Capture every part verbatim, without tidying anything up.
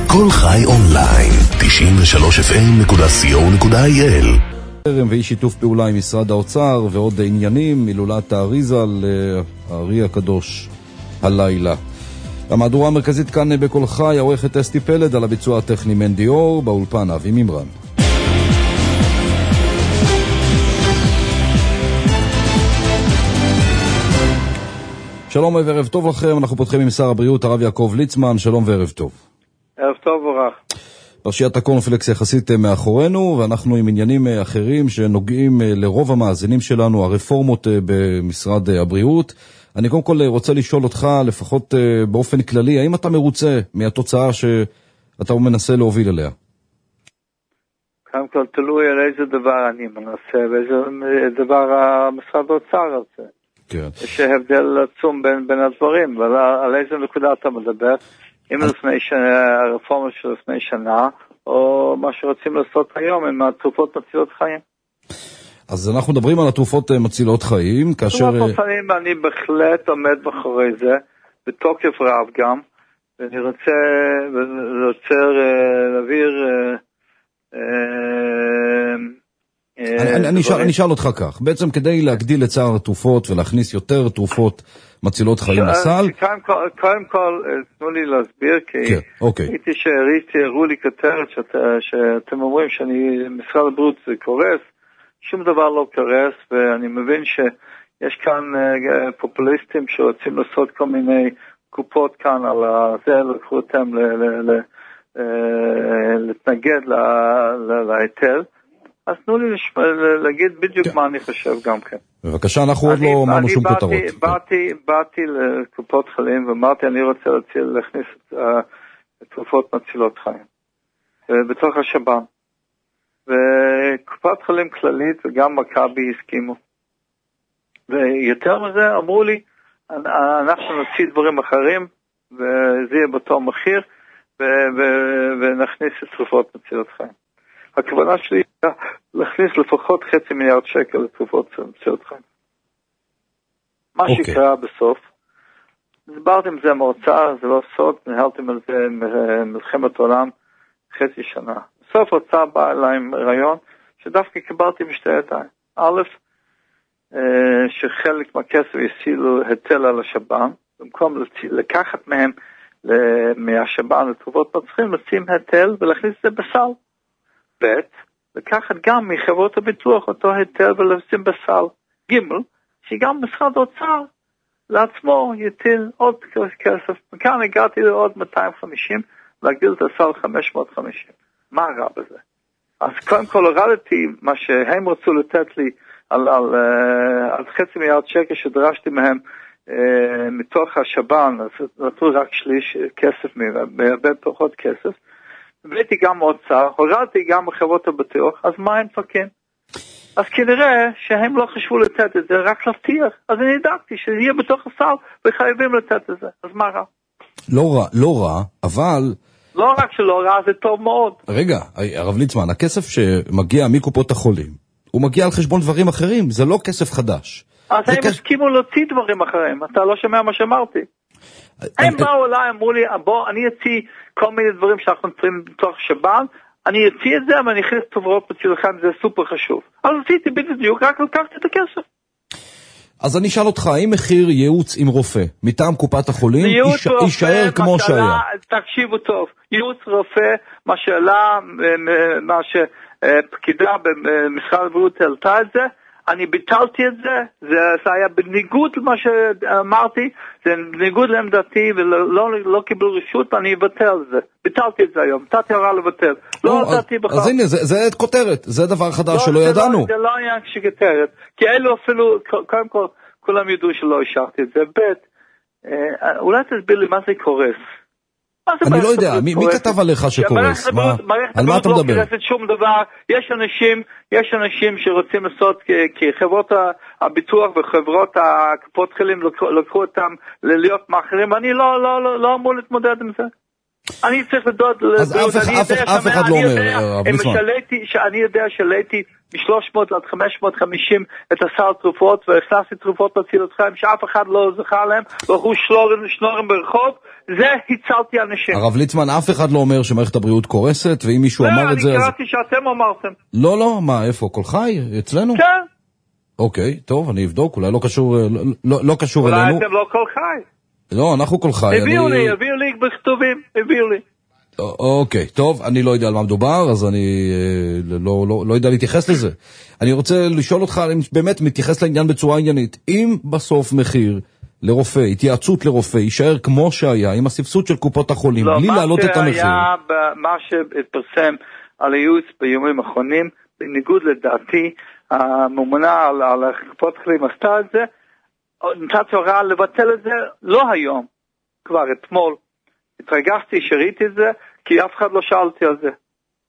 כל חי אונליין, תשעים ושלוש אף אם נקודה סי או נקודה איי אל. ואי שיתוף פעולה עם משרד האוצר ועוד עניינים, מילולת האריזה לארי הקדוש הלילה. המהדורה המרכזית כאן בכל חי, העורכת אסתי פלד, על הביצוע הטכני מנדי אור, באולפן אבי מימרן. שלום וערב טוב לכם, אנחנו פותחים עם שר הבריאות הרב יעקב ליצמן. שלום וערב טוב. ערב טוב וברח. פרשיית הקורנפלקס יחסית מאחורינו, ואנחנו עם עניינים אחרים שנוגעים לרוב המאזינים שלנו, הרפורמות במשרד הבריאות. אני קודם כל רוצה לשאול אותך, לפחות באופן כללי, האם אתה מרוצה מהתוצאה שאתה מנסה להוביל אליה? קודם כל תלוי על איזה דבר אני מנסה, ואיזה דבר המשרד האוצר רוצה. כן. יש הבדל עצום בין, בין הדברים, אבל על איזה נקודה אתה מדבר? אם אז... לפני שנה, הרפורמה של לפני שנה, או מה שרוצים לעשות היום עם התרופות מצילות חיים. אז אנחנו מדברים על התרופות מצילות חיים, כאשר... תרופות חיים, אני בהחלט עומד מאחורי זה, בתוקף רב גם, ואני רוצה, רוצה להעביר... אני אשאל אותך כך, בעצם כדי להגדיל את סל התרופות ולהכניס יותר תרופות מצילות חיים לסל... קודם כל, תנו לי להסביר, כי הייתי שהראו לי כותרת שאתם אומרים שמשרד הבריאות זה קורס, שום דבר לא קורס, ואני מבין שיש כאן פופוליסטים שרוצים לעשות כל מיני קופות כאן על זה, לקחו אותם להתנגד להיטל. אז תנו לי להגיד בדיוק מה אני חושב גם כן. בבקשה, אנחנו עוד לא אמרנו שום כותרות. באתי לקופות חולים ואמרתי אני רוצה להכניס את תרופות מצילות חיים בתוך השב"ן. וקופת חולים כללית וגם מכבי הסכימו. ויותר מזה אמרו לי, אנחנו נוציא דברים אחרים וזה יהיה באותו מחיר ונכניס את תרופות מצילות חיים. הכוונה שלי היא להכניס לפחות חצי מיליארד שקל לתרופות מצילות חיים. מה okay. שקרה בסוף, דיברתי עם זה מהאוצר, זה לא סוד, ניהלתם על זה מלחמת עולם חצי שנה. בסוף האוצר בא אליי עם רעיון שדווקא קיבלתי משתי ידיים. א', שחלק מהכסף יסילו היטל על השב"ן, במקום לקחת מהם מהשב"ן לתרופות מצליחים, לשים היטל ולהכניס את זה בסל. ב', לקחת גם מחברות הביטוח אותו היטל ולשים בסל. ג', שגם משרד האוצר לעצמו יטיל עוד כסף. מכאן הגעתי לעוד מאתיים וחמישים, להגדיל את הסל חמש מאות וחמישים. מה רע בזה? אז קודם כל הורדתי מה שהם רצו לתת לי על, על, על חצי מיליארד שקל שדרשתי מהם מתוך השב"ן, אז נתנו רק שליש כסף, הרבה פחות כסף. הבאתי גם אוצר, הורדתי גם מחברות הביטוח, אז מה הם פקים? אז כנראה שהם לא חשבו לתת את זה, רק להבטיח. אז אני ידעתי שזה יהיה בתוך הסל, וחייבים לתת את זה. אז מה רע? לא רע, לא רע, אבל... לא רק שלא רע, זה טוב מאוד. רגע, הרב ליצמן, הכסף שמגיע מקופות החולים, הוא מגיע על חשבון דברים אחרים, זה לא כסף חדש. אז הם הסכימו להוציא דברים אחרים, אתה לא שומע מה שאמרתי. הם באו אליי, אמרו לי, בוא, אני אציא כל מיני דברים שאנחנו נצאים בתוך שב"ן, אני אציא את זה, ואני אכניס תרופות מצילות חיים, זה סופר חשוב. אז עשיתי בדיוק, רק לקחתי את הכסף. אז אני אשאל אותך, האם מחיר ייעוץ עם רופא מטעם קופת החולים יישאר כמו שהיה? תקשיבו טוב, ייעוץ רופא, מה שעלה, מה שפקידה במשרד הבריאות העלתה את זה, אני ביטלתי את זה, זה, זה היה בניגוד למה שאמרתי, זה בניגוד לעמדתי ולא לא קיבלו רשות, אני אבטל את זה. ביטלתי את זה היום, נתתי הוראה לבטל. לא נתתי בכלל. אז הנה, זה, זה כותרת, זה דבר חדש לא, שלא ידענו. לא, זה לא היה שכותרת, כי אלו אפילו, קודם כל, כולם ידעו שלא השארתי את זה. בית, אולי תסביר לי מה זה קורס. אני לא יודע, מי, מי כתב עליך שקורס? מה, על מה אתה מדבר? לא שום דבר. יש אנשים, יש אנשים שרוצים לעשות, כי חברות הביטוח וחברות הקופות חולים לקחו אותם להיות מאחרים, אני לא, לא, לא, לא אמור להתמודד עם זה. אני צריך לדעות, אז אף אחד לא אומר, רב ליצמן. אני יודע שלהיתי מ-שלוש מאות עד חמש מאות וחמישים את הסל תרופות, והכנסתי תרופות מצילות חיים שאף אחד לא זכה להם, והלכו שנוררים ברחוב, זה הצלתי אנשים. הרב ליצמן, אף אחד לא אומר שמערכת הבריאות קורסת, ואם מישהו לא, אמר את זה... אני קראתי שאתם אמרתם. לא, לא, מה, איפה? כל חי? אצלנו? כן. אוקיי, טוב, אני אבדוק, אולי לא קשור, לא, לא, לא קשור אולי אלינו. אולי אתם לא כל חי. לא, אנחנו כל חי. הביאו אני... לי, הביאו לי בכתובים, הביאו לי. אוקיי, טוב, אני לא יודע על מה מדובר, אז אני לא, לא, לא יודע להתייחס לזה. אני רוצה לשאול אותך, אם באמת מתייחס לעניין בצורה עניינית, אם בסוף מחיר לרופא, התייעצות לרופא, יישאר כמו שהיה, עם הסבסוד של קופות החולים, לא, בלי להעלות את המחיר. לא, מה שהתפרסם על הייעוץ ביומים האחרונים, בניגוד לדעתי, הממונה על, על קופות החולים עשתה את זה, נתת הוראה לבטל את זה, לא היום, כבר אתמול. התרגשתי שראיתי את זה, כי אף אחד לא שאלתי על זה.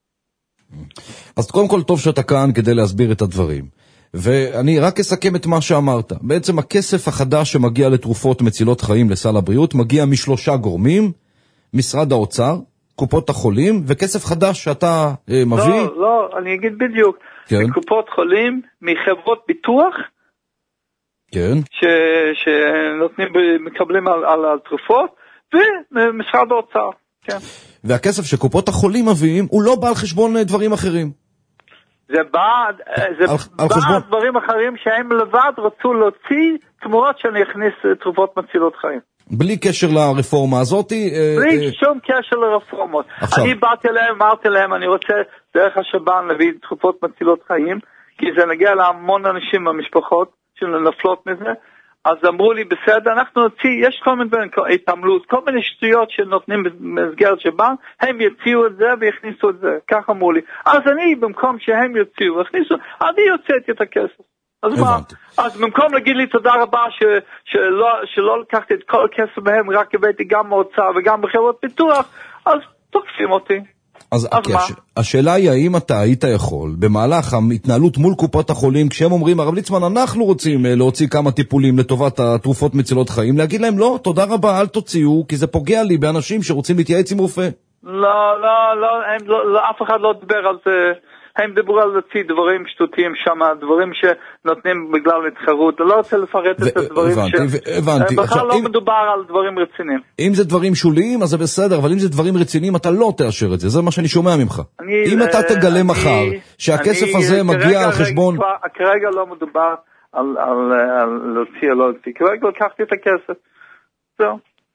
אז קודם כל טוב שאתה כאן כדי להסביר את הדברים. ואני רק אסכם את מה שאמרת. בעצם הכסף החדש שמגיע לתרופות מצילות חיים לסל הבריאות, מגיע משלושה גורמים, משרד האוצר, קופות החולים, וכסף חדש שאתה אה, מביא. לא, לא, אני אגיד בדיוק. כן. מקופות חולים, מחברות ביטוח, כן. ש, שנותנים, מקבלים על, על, על תרופות, ומשרד האוצר, כן. והכסף שקופות החולים מביאים, הוא לא בא על חשבון דברים אחרים. זה בא, זה על, בא על חשבון... דברים אחרים שהם לבד רצו להוציא תמורות שאני אכניס תרופות מצילות חיים. בלי קשר לרפורמה הזאת? בלי אה, שום קשר לרפורמות. עכשיו. אני באתי להם, אמרתי להם, אני רוצה דרך השב"ן להביא תרופות מצילות חיים, כי זה נגיע להמון אנשים במשפחות שנפלות מזה, אז אמרו לי, בסדר, אנחנו נוציא, יש כל מיני התעמלות, כל מיני שטויות שנותנים במסגרת שב"ן, הם יוציאו את זה ויכניסו את זה, כך אמרו לי. אז אני, במקום שהם יוציאו ויכניסו, אני יוצאתי את הכסף. אז מה? אז במקום להגיד לי תודה רבה ש, שלא, שלא לקחתי את כל הכסף מהם, רק הבאתי גם מהאוצר וגם בחברות פיתוח, אז תוקפים אותי. אז, אז הש... השאלה היא האם אתה היית יכול במהלך ההתנהלות מול קופות החולים, כשהם אומרים הרב ליצמן אנחנו רוצים להוציא כמה טיפולים לטובת התרופות מצילות חיים, להגיד להם לא, תודה רבה, אל תוציאו, כי זה פוגע לי באנשים שרוצים להתייעץ עם רופא. לא, לא, לא, הם, לא, לא אף אחד לא דבר על זה. הם דיברו על להוציא דברים שטותיים שם, דברים שנותנים בגלל התחרות. אני לא רוצה לפרט את הדברים ש... בכלל לא מדובר על דברים רציניים. אם זה דברים שוליים, אז זה בסדר, אבל אם זה דברים רציניים, אתה לא תאשר את זה. זה מה שאני שומע ממך. אם אתה תגלה מחר שהכסף הזה מגיע על חשבון... כרגע לא מדובר על להוציא או לא להוציא. כרגע לקחתי את הכסף. זהו.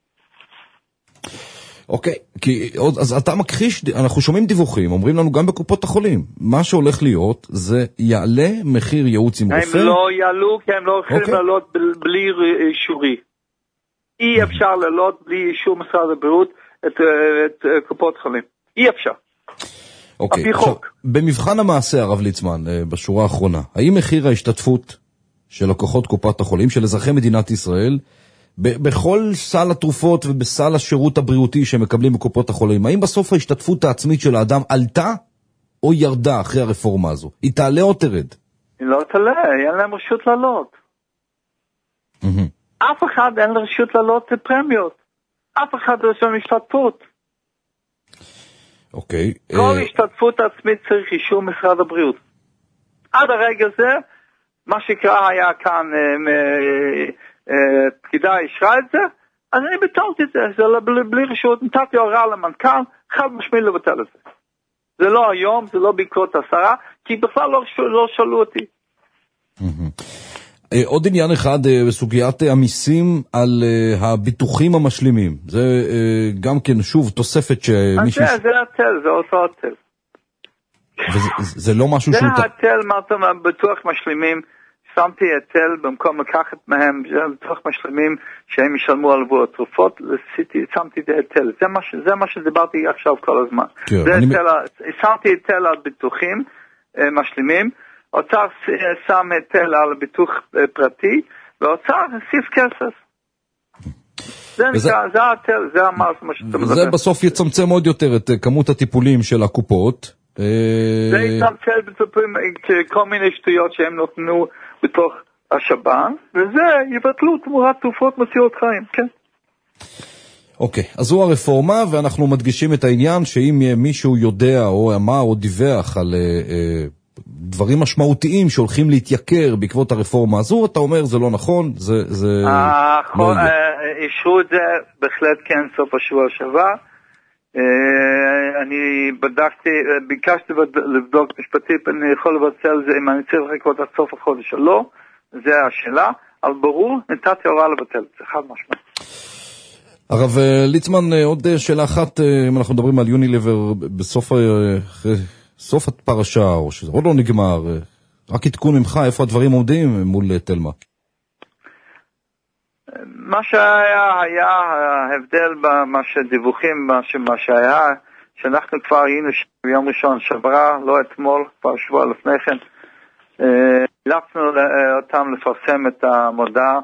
אוקיי, כי אז אתה מכחיש, אנחנו שומעים דיווחים, אומרים לנו גם בקופות החולים, מה שהולך להיות זה יעלה מחיר ייעוץ עם רופא? הם לא יעלו כי הם לא יכולים לעלות בלי אישורי. אי אפשר לעלות בלי אישור משרד הבריאות את קופות חולים. אי אפשר. אוקיי, עכשיו, במבחן המעשה הרב ליצמן, בשורה האחרונה, האם מחיר ההשתתפות של לקוחות קופת החולים, של אזרחי מדינת ישראל, בכל סל התרופות ובסל השירות הבריאותי שמקבלים בקופות החולים, האם בסוף ההשתתפות העצמית של האדם עלתה או ירדה אחרי הרפורמה הזו? היא תעלה או תרד? היא לא תעלה, אין להם רשות לעלות. אף אחד אין לה רשות לעלות פרמיות. אף אחד לא יש להם השתתפות. אוקיי. כל השתתפות עצמית צריך אישור משרד הבריאות. עד הרגע זה, מה שקרה היה כאן... פקידה אישרה את זה, אז אני ביטלתי את זה, זה בלי, בלי רשות, נתתי הוראה למנכ"ל, חד משמעי לבטל את זה. זה לא היום, זה לא בעקבות עשרה, כי בכלל לא, לא שאלו אותי. עוד עניין אחד בסוגיית המיסים על הביטוחים המשלימים, זה גם כן שוב תוספת שמישהו... זה, זה התל, זה אותו התל. וזה לא משהו שהוא... זה התל, מה אתה אומר, ביטוח משלימים, שמתי היטל במקום לקחת מהם, ביטוח משלימים שהם ישלמו על עבור התרופות, שמתי את היטל. זה מה, זה מה שדיברתי עכשיו כל הזמן. כן, זה אני... היטל, שמתי היטל על ביטוחים משלימים, האוצר שם היטל על ביטוח פרטי, והאוצר הוסיף כסף. זה וזה... זה היטל, זה המס, מה שאתה מדבר. וזה בסוף יצמצם עוד יותר את כמות הטיפולים של הקופות. זה יצמצם בטיפולים, כל מיני שטויות שהם נותנו בתוך השב"ן, וזה יבטלו תמורת תרופות מצילות חיים, כן. אוקיי, אז זו הרפורמה, ואנחנו מדגישים את העניין שאם מישהו יודע או אמר או דיווח על דברים משמעותיים שהולכים להתייקר בעקבות הרפורמה הזו, אתה אומר זה לא נכון, זה, זה נכון, אישרו את זה בהחלט כן סוף השבוע שעבר. אני בדקתי, ביקשתי לבדוק משפטית, אני יכול לבצע את זה אם אני צריך לחכות עד סוף החודש או לא, זה השאלה, אבל ברור, נתתי הוראה לבטל את זה, חד משמעית. הרב ליצמן, עוד שאלה אחת, אם אנחנו מדברים על יוניליבר בסוף סוף הפרשה, או שזה עוד לא נגמר, רק עדכון ממך, איפה הדברים עומדים מול תלמה? מה שהיה, היה ההבדל במה שדיווחים, מה שהיה, שאנחנו כבר היינו ביום ראשון שברה, לא אתמול, כבר שבוע לפני כן, הלכנו אותם לפרסם את המודעה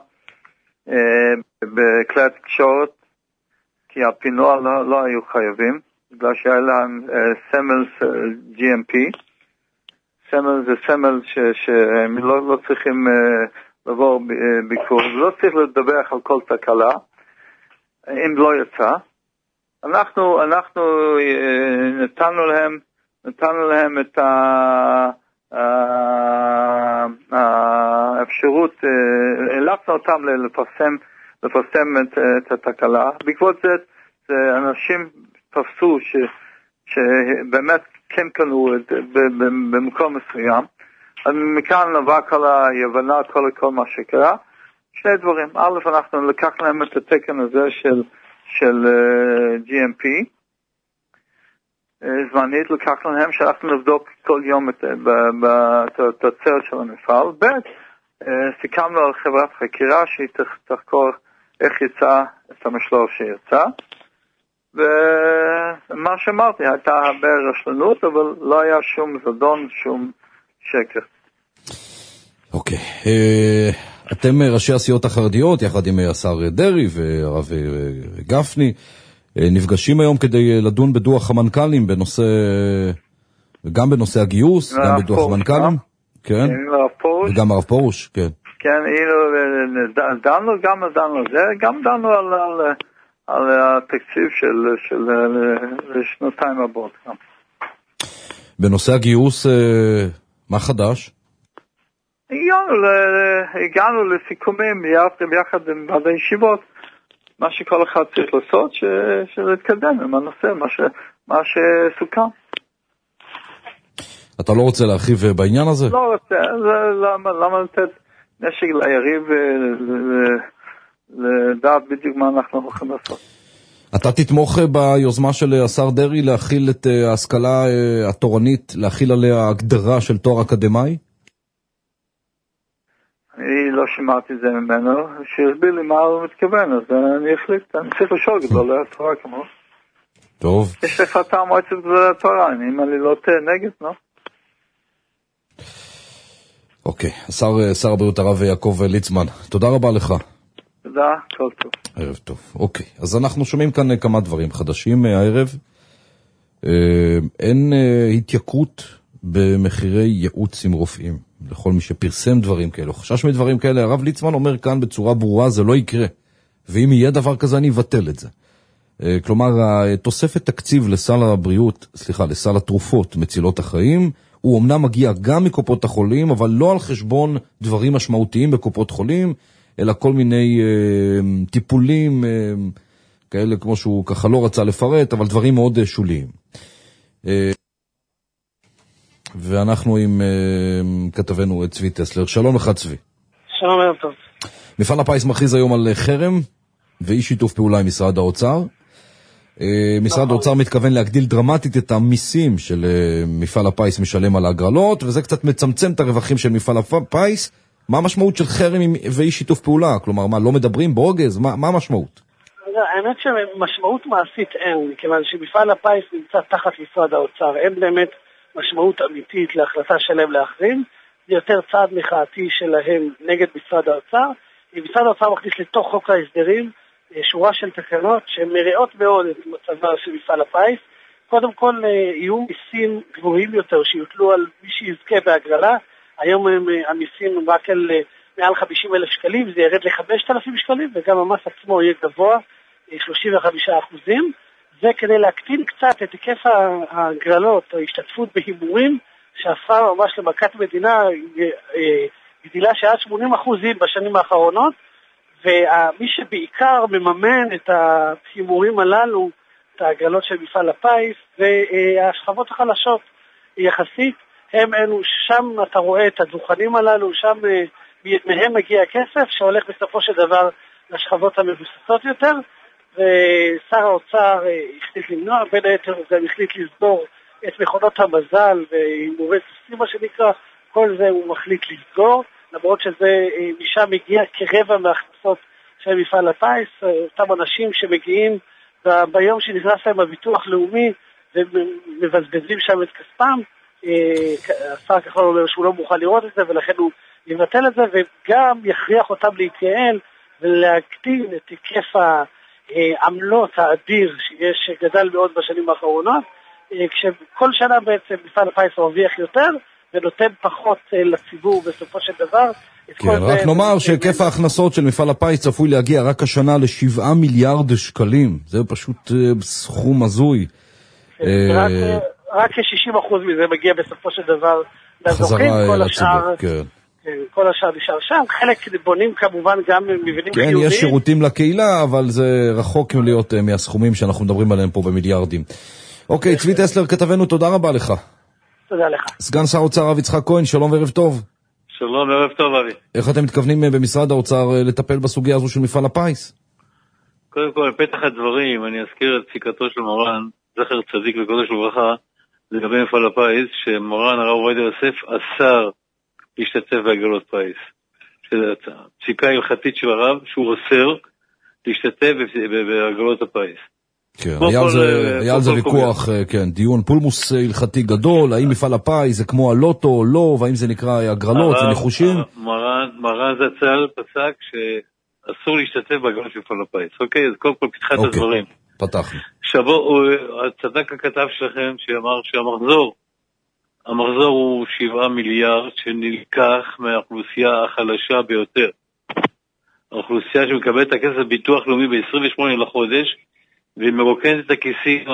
בכלי התקשורת, כי הפינוע לא, לא היו חייבים, בגלל שהיה להם סמל ג'י אם פי. סמל זה סמל ש, שהם לא, לא צריכים לעבור ביקור, לא צריך לדווח על כל תקלה, אם לא יצא. אנחנו, אנחנו נתנו להם, נתנו להם את האפשרות, הלכנו אותם לפרסם, לפרסם את, את התקלה. בעקבות זה, זה אנשים תפסו ש, שבאמת כן קנו את, במקום מסוים. אז מכאן נבע כל היבנה, כל, כל מה שקרה. שני דברים. א', אנחנו לקחנו להם את התקן הזה של, של ג'י אם פי. זמנית לקחנו להם שאנחנו נבדוק כל יום את התוצרת של המפעל. ב', סיכמנו על חברת חקירה שהיא תחקור איך יצא את המשלוח שיצא. ומה שאמרתי, הייתה הרבה רשלנות, אבל לא היה שום זדון, שום שקר. אוקיי. אתם ראשי הסיעות החרדיות, יחד עם השר דרי והרב גפני, נפגשים היום כדי לדון בדוח המנכ"לים בנושא, גם בנושא הגיוס, גם בדוח המנכ"לים. כן. וגם הרב פרוש, כן. כן, דנו, גם דנו על זה, גם דנו על, על, על התקציב של, של, לשנתיים הבאות. בנושא הגיוס, מה חדש? הגענו, הגענו לסיכומים ביחד עם ועד הישיבות, מה שכל אחד צריך לעשות, שלהתקדם עם הנושא, מה, ש, מה שסוכם. אתה לא רוצה להרחיב בעניין הזה? לא רוצה, למה, למה לתת נשק ליריב לדעת בדיוק מה אנחנו הולכים לעשות. אתה תתמוך ביוזמה של השר דרי להכיל את ההשכלה התורנית, להכיל עליה הגדרה של תואר אקדמי? אני לא שמעתי זה ממנו, שיסביר לי מה הוא מתכוון, אז אני החליט, אני צריך לשאול גדולי התורה כמו. טוב. יש לך אתה מועצת גדולי התורה, אם אני לא תהיה נגד, לא? אוקיי, השר, שר הבריאות הרב יעקב ליצמן, תודה רבה לך. תודה, כל טוב. ערב טוב, אוקיי. אז אנחנו שומעים כאן כמה דברים חדשים הערב. אין התייקרות במחירי ייעוץ עם רופאים, לכל מי שפרסם דברים כאלה. חשש מדברים כאלה, הרב ליצמן אומר כאן בצורה ברורה, זה לא יקרה. ואם יהיה דבר כזה, אני אבטל את זה. כלומר, תוספת תקציב לסל הבריאות, סליחה, לסל התרופות מצילות החיים, הוא אמנם מגיע גם מקופות החולים, אבל לא על חשבון דברים משמעותיים בקופות חולים, אלא כל מיני אה, טיפולים אה, כאלה כמו שהוא ככה לא רצה לפרט, אבל דברים מאוד אה, שוליים. אה, ואנחנו עם אה, כתבנו צבי טסלר. שלום לך צבי. שלום ערב טוב. מפעל הפיס מכריז היום על חרם ואי שיתוף פעולה עם משרד האוצר. משרד האוצר מתכוון להגדיל דרמטית את המיסים של מפעל הפיס משלם על ההגרלות, וזה קצת מצמצם את הרווחים של מפעל הפיס. מה המשמעות של חרם ואי שיתוף פעולה? כלומר, מה, לא מדברים ברוגז? מה, מה המשמעות? האמת שמשמעות מעשית אין, מכיוון שמפעל הפיס נמצא תחת משרד האוצר. אין באמת משמעות אמיתית להחלטה שלהם להחרים. זה יותר צעד מחאתי שלהם נגד משרד האוצר. משרד האוצר מכניס לתוך חוק ההסדרים שורה של תקנות שמראות מאוד את מצבה של מפעל הפיס. קודם כל יהיו מיסים גבוהים יותר שיוטלו על מי שיזכה בהגרלה. היום הם המיסים רק על מעל חמישים אלף שקלים, זה ירד ל-חמשת אלפים שקלים, וגם המס עצמו יהיה גבוה, שלושים וחמישה אחוזים. זה כדי להקטין קצת את היקף ההגרלות או השתתפות בהימורים, שהפכה ממש למכת מדינה, גדילה שעד שמונים אחוזים בשנים האחרונות, ומי שבעיקר מממן את ההימורים הללו, את ההגרלות של מפעל הפיס, והשכבות החלשות יחסית, הם אלו, שם אתה רואה את הדוכנים הללו, שם מהם מגיע הכסף שהולך בסופו של דבר לשכבות המבוססות יותר, ושר האוצר החליט למנוע, בין היתר הוא גם החליט לסגור את מכונות המזל והימורי סוסים מה שנקרא, כל זה הוא מחליט לסגור, למרות שזה משם מגיע כרבע מההכנסות של מפעל הפיס, אותם אנשים שמגיעים ביום שנכנס להם הביטוח לאומי ומבזבזים שם את כספם, השר כחלון אומר שהוא לא מוכן לראות את זה ולכן הוא יבטל את זה וגם יכריח אותם להתייעל ולהקטין את היקף העמלות האדיר שיש גדל מאוד בשנים האחרונות, כשכל שנה בעצם מפעל הפיס מרוויח יותר ונותן פחות לציבור בסופו של דבר. כן, רק נאמר שהיקף ההכנסות של מפעל הפיס צפוי להגיע רק השנה לשבעה מיליארד שקלים, זה פשוט סכום הזוי. רק כ-שישים אחוז מזה מגיע בסופו של דבר לזוכים, כל השאר כל השאר נשאר שם, חלק בונים כמובן גם מבנים חיוביים. כן, יש שירותים לקהילה, אבל זה רחוק להיות מהסכומים שאנחנו מדברים עליהם פה במיליארדים. אוקיי, צבי טסלר כתבנו, תודה רבה לך. תודה לך. סגן שר האוצר הרב יצחק כהן, שלום וערב טוב. שלום וערב טוב אבי. איך אתם מתכוונים במשרד האוצר לטפל בסוגיה הזו של מפעל הפיס? קודם כל, בפתח הדברים, אני אזכיר את פסיקתו של מרן, זכר צדיק וקודש וברכה, לגבי מפעל הפיס, שמרן הרב עובדיה יוסף אסר להשתתף בהגרלות פיס. פסיקה הלכתית של הרב, שהוא אוסר להשתתף בהגרלות הפיס. כן, היה על זה ויכוח, כן, דיון פולמוס הלכתי גדול, האם מפעל הפיס זה כמו הלוטו או לא, והאם זה נקרא הגרלות וניחושים? מרן זצ"ל פסק שאסור להשתתף בהגרלות של מפעל הפיס. אוקיי, אז קודם כל פתחת הדברים. פתחנו. שבו, הצדק הכתב שלכם שאמר שהמחזור, המחזור הוא שבעה מיליארד שנלקח מהאוכלוסייה החלשה ביותר. האוכלוסייה שמקבלת את הכסף ביטוח לאומי ב-עשרים ושמונה לחודש, והיא מרוקנת את הכיסים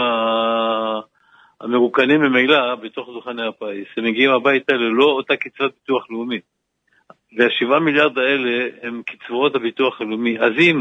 המרוקנים ממילא בתוך דוכני הפיס. הם מגיעים הביתה ללא אותה קצבת ביטוח לאומי. והשבעה מיליארד האלה הם קצבאות הביטוח הלאומי. אז אם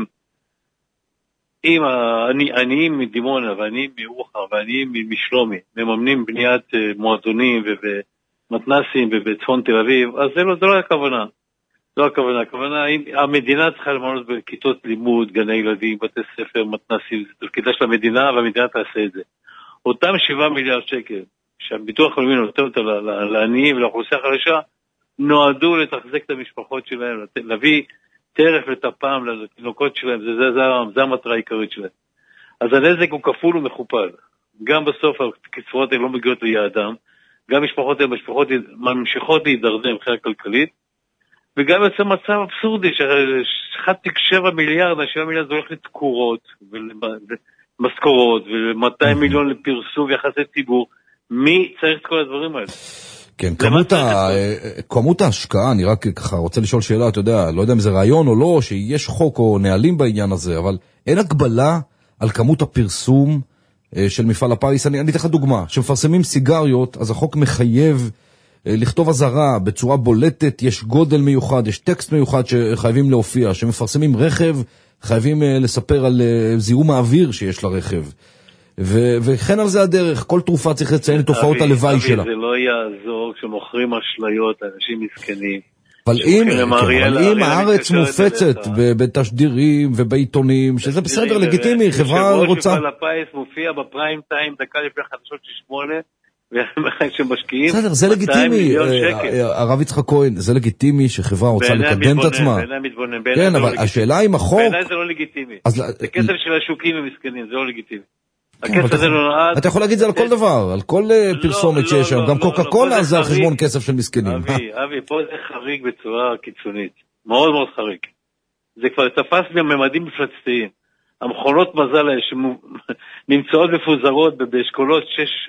אם העניים מדימונה והעניים מירוחם והעניים משלומי מממנים בניית מועדונים ומתנסים ובצפון תל אביב, אז זה לא, זה לא הכוונה. זו הכוונה. הכוונה, המדינה צריכה למנות בכיתות לימוד, גני ילדים, בתי ספר, מתנסים, זה תפקידה של המדינה והמדינה תעשה את זה. אותם שבעה מיליארד שקל שהביטוח הלאומי נותן אותה לעניים ולאוכלוסייה החלשה, נועדו לתחזק את המשפחות שלהם, להביא טרף לטפם לתינוקות שלהם, זה, זה, זה, זה המטרה העיקרית שלהם. אז הנזק הוא כפול ומכופל. גם בסוף הקצבאות האלה לא מגיעות ליעדם, גם משפחות האלה, משפחות ממשיכות להידרדר מבחינה כלכלית, וגם יוצא מצב אבסורדי, ש-אחד נקודה שבע מיליארד, שבעה מיליארד זה הולך לתקורות, ומשכורות, ו-מאתיים מיליון לפרסום ויחסי ציבור. מי צריך את כל הדברים האלה? כן, כמות, ה... כמות ההשקעה, אני רק ככה רוצה לשאול שאלה, אתה יודע, לא יודע אם זה רעיון או לא, שיש חוק או נהלים בעניין הזה, אבל אין הגבלה על כמות הפרסום של מפעל הפיס. אני, אני אתן לך דוגמה, שמפרסמים סיגריות, אז החוק מחייב לכתוב אזהרה בצורה בולטת, יש גודל מיוחד, יש טקסט מיוחד שחייבים להופיע, שמפרסמים רכב, חייבים לספר על זיהום האוויר שיש לרכב. ו- וכן על זה הדרך, כל תרופה צריך לציין את תופעות הלוואי שלה. זה לא יעזור כשמוכרים אשליות לאנשים מסכנים. אבל אם, אבל אם הארץ מופצת בתשדירים ובעיתונים, שזה בסדר, לגיטימי, חברה רוצה... שבו שפעל הפיס מופיע בפריים טיים דקה לפני חדשות של שמונה, שמשקיעים בסדר, זה לגיטימי, הרב יצחק כהן, זה לגיטימי שחברה רוצה לקדם את עצמה. בעיני מתבונן, כן, אבל השאלה אם החוק... בעיני זה לא לגיטימי. זה כסף של השוקים ומסכנים, זה לא לגיטימי. אתה יכול להגיד את זה על כל דבר, על כל פרסומת שיש שם, גם קוקה קולה זה על חשבון כסף של מסכנים. אבי, אבי, פה זה חריג בצורה קיצונית, מאוד מאוד חריג. זה כבר תפס ממדים מפלצתיים. המכונות מזל שנמצאות מפוזרות באשכולות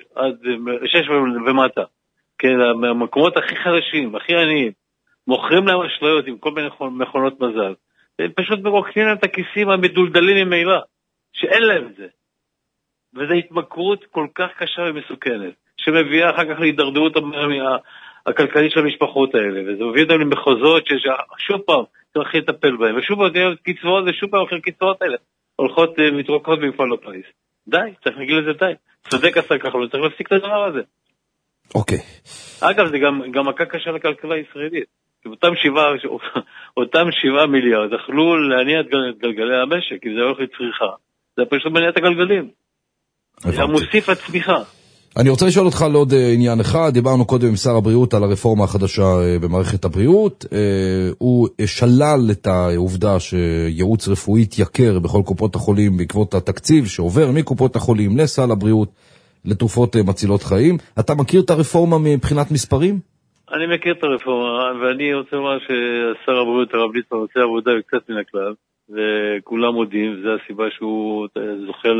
שש ומטה. כן, המקומות הכי חדשים, הכי עניים, מוכרים להם אשליות עם כל מיני מכונות מזל. הם פשוט מרוקנים להם את הכיסים המדולדלים ממילא, שאין להם את זה. וזו התמכרות כל כך קשה ומסוכנת, שמביאה אחר כך להידרדרות הכלכלית של המשפחות האלה, וזה מביא אותם למחוזות ששוב פעם צריך לטפל בהם, ושוב פעם תהיה קצבאות, ושוב פעם אחר קצבאות האלה הולכות מתרוקות במפעל הפיס. די, צריך להגיד לזה די. צודק השר כחלון, צריך להפסיק את הדבר הזה. אוקיי. אגב, זה גם, גם מכה קשה לכלכלה הישראלית. אותם שבעה, אותם שבעה מיליארד יכלו להניע את גלגלי המשק, כי זה הולך לצריכה. זה פשוט מניע את הגלגלים. זה מוסיף הצמיחה. אני רוצה לשאול אותך על עוד עניין אחד. דיברנו קודם עם שר הבריאות על הרפורמה החדשה במערכת הבריאות. הוא שלל את העובדה שייעוץ רפואי יתייקר בכל קופות החולים בעקבות התקציב שעובר מקופות החולים לסל הבריאות לתרופות מצילות חיים. אתה מכיר את הרפורמה מבחינת מספרים? אני מכיר את הרפורמה, ואני רוצה לומר ששר הבריאות הרב ליצמן עושה עבודה קצת מן הכלל, וכולם מודים, וזו הסיבה שהוא זוכה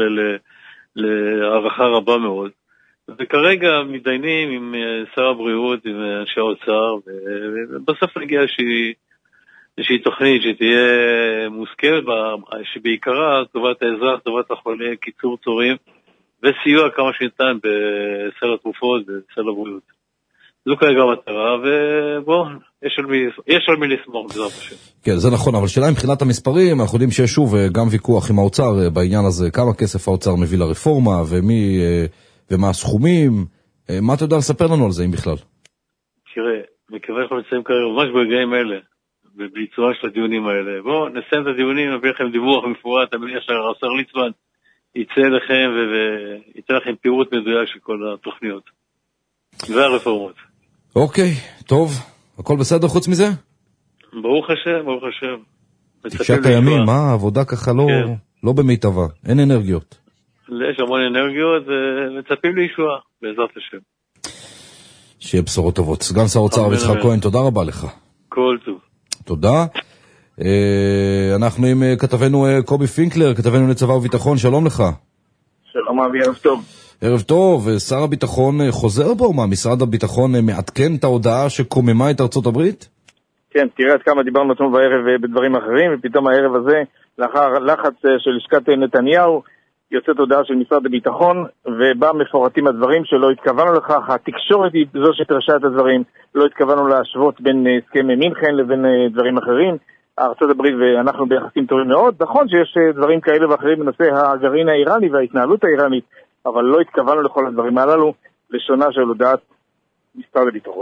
להערכה רבה מאוד. וכרגע מתדיינים עם שר הבריאות, עם אנשי האוצר, ובסוף נגיע איזושהי תוכנית שתהיה מוסכמת, שבעיקרה טובת האזרח, טובת החולה, קיצור תורים, וסיוע כמה שניתן בסל התרופות ובסל הבריאות. זו כרגע המטרה, ובואו, יש על מי, יש על מי לסמוך בעזרת השם. כן, זה נכון, אבל שאלה מבחינת המספרים, אנחנו יודעים שיש שוב גם ויכוח עם האוצר בעניין הזה, כמה כסף האוצר מביא לרפורמה, ומי, ומה הסכומים, מה אתה יודע לספר לנו על זה, אם בכלל? תראה, מכיוון אנחנו נמצאים כרגע ממש ברגעים האלה, בביצוע של הדיונים האלה, בואו נסיים את הדיונים, נביא לכם דיווח מפורט, אני מניח שהשר ליצמן יצא לכם וייתן לכם פירוט מדויק של כל התוכניות והרפורמות. אוקיי, טוב. הכל בסדר חוץ מזה? ברוך השם, ברוך השם. תשעת הימים, מה? העבודה ככה לא, כן. לא במיטבה. אין אנרגיות. יש המון אנרגיות ומצפים לישועה, בעזרת השם. שיהיה בשורות טובות. סגן שר האוצר יצחק כהן, תודה רבה לך. כל טוב. תודה. אנחנו עם כתבנו קובי פינקלר, כתבנו לצבא וביטחון, שלום לך. שלום אבי, ערב טוב. ערב טוב, שר הביטחון חוזר בו, מה, משרד הביטחון מעדכן את ההודעה שקוממה את ארצות הברית? כן, תראה עד כמה דיברנו אתמול בערב בדברים אחרים, ופתאום הערב הזה, לאחר לחץ של לשכת נתניהו, יוצאת הודעה של משרד הביטחון, ובה מפורטים הדברים שלא התכוונו לכך, התקשורת היא זו שתרשה את הדברים, לא התכוונו להשוות בין הסכם מינכן לבין דברים אחרים, ארצות הברית ואנחנו ביחסים טובים מאוד, נכון שיש דברים כאלה ואחרים בנושא הגרעין האיראני וההתנהלות האיראנית, אבל לא התכוונו לכל הדברים הללו, לשונה של הודעת משרד הביטחון.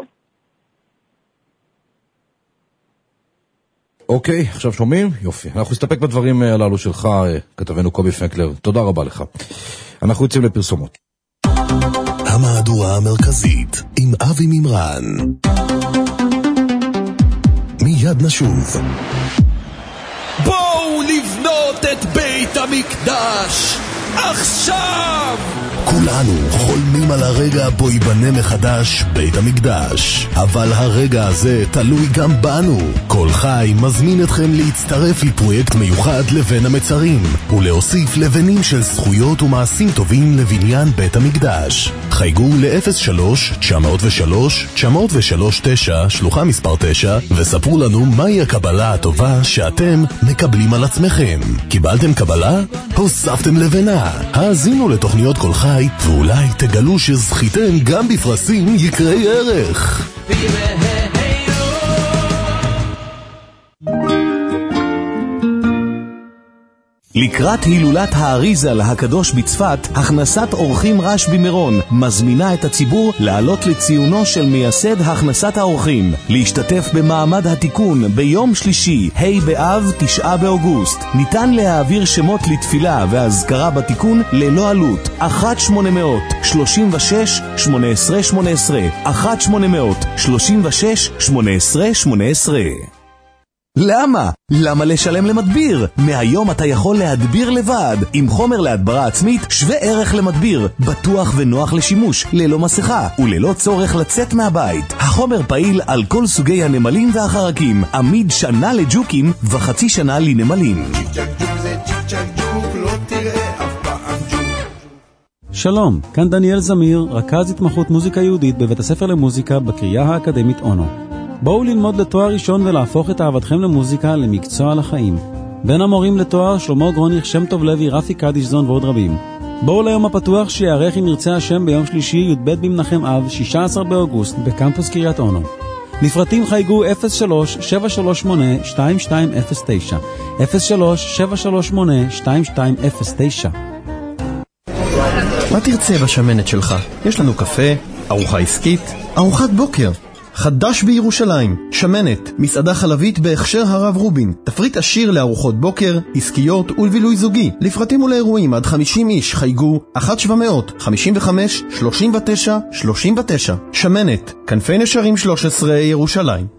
אוקיי, עכשיו שומעים? יופי. אנחנו נסתפק בדברים הללו שלך, כתבנו קובי פינקלר. תודה רבה לך. אנחנו יוצאים לפרסומות. המהדורה המרכזית עם אבי מימרן. מיד נשוב. בואו לבנות את בית המקדש עכשיו! כולנו חולמים על הרגע בו ייבנה מחדש בית המקדש, אבל הרגע הזה תלוי גם בנו. כל חי מזמין אתכם להצטרף לפרויקט מיוחד לבן המצרים ולהוסיף לבנים של זכויות ומעשים טובים לבניין בית המקדש. חייגו ל-אפס שלוש תשע אפס שלוש תשע אפס שלוש תשע שלוחה מספר תשע וספרו לנו מהי הקבלה הטובה שאתם מקבלים על עצמכם. קיבלתם קבלה? הוספתם לבנה. האזינו לתוכניות כל חי ואולי תגלו שזכיתם גם בפרסים יקרי ערך. לקראת הילולת האריזל הקדוש בצפת, הכנסת אורחים רש במירון מזמינה את הציבור לעלות לציונו של מייסד הכנסת האורחים, להשתתף במעמד התיקון ביום שלישי, ה' באב, תשעה באוגוסט. ניתן להעביר שמות לתפילה והזכרה בתיקון ללא עלות. אחת שמונה מאות שלושים ושש שמונה עשרה שמונה עשרה אחת שמונה מאות שלושים ושש שמונה עשרה שמונה עשרה. למה? למה לשלם למדביר? מהיום אתה יכול להדביר לבד, עם חומר להדברה עצמית שווה ערך למדביר, בטוח ונוח לשימוש, ללא מסכה וללא צורך לצאת מהבית. החומר פעיל על כל סוגי הנמלים והחרקים, עמיד שנה לג'וקים וחצי שנה לנמלים. שלום, כאן דניאל זמיר, רכז התמחות מוזיקה יהודית בבית הספר למוזיקה בקריה האקדמית אונו. בואו ללמוד לתואר ראשון ולהפוך את אהבתכם למוזיקה למקצוע לחיים. בין המורים לתואר שלמה גרוניך, שם טוב לוי, רפי קדישזון ועוד רבים. בואו ליום הפתוח שיערך אם ירצה השם ביום שלישי י"ב במנחם אב, שישה עשר באוגוסט, בקמפוס קריית אונו. לפרטים חייגו אפס שלוש שבע שלוש שמונה שתיים שתיים אפס תשע, אפס שלוש שבע שלוש שמונה שתיים שתיים אפס תשע. מה תרצה בשמנת שלך? יש לנו קפה, ארוחה עסקית, ארוחת בוקר. חדש בירושלים, שמנת, מסעדה חלבית בהכשר הרב רובין, תפריט עשיר לארוחות בוקר, עסקיות ולבילוי זוגי. לפרטים ולאירועים עד חמישים איש חייגו אחת שבע מאות חמישים וחמש שלושים ותשע שלושים ותשע. שמנת, כנפי נשרים שלוש עשרה ירושלים.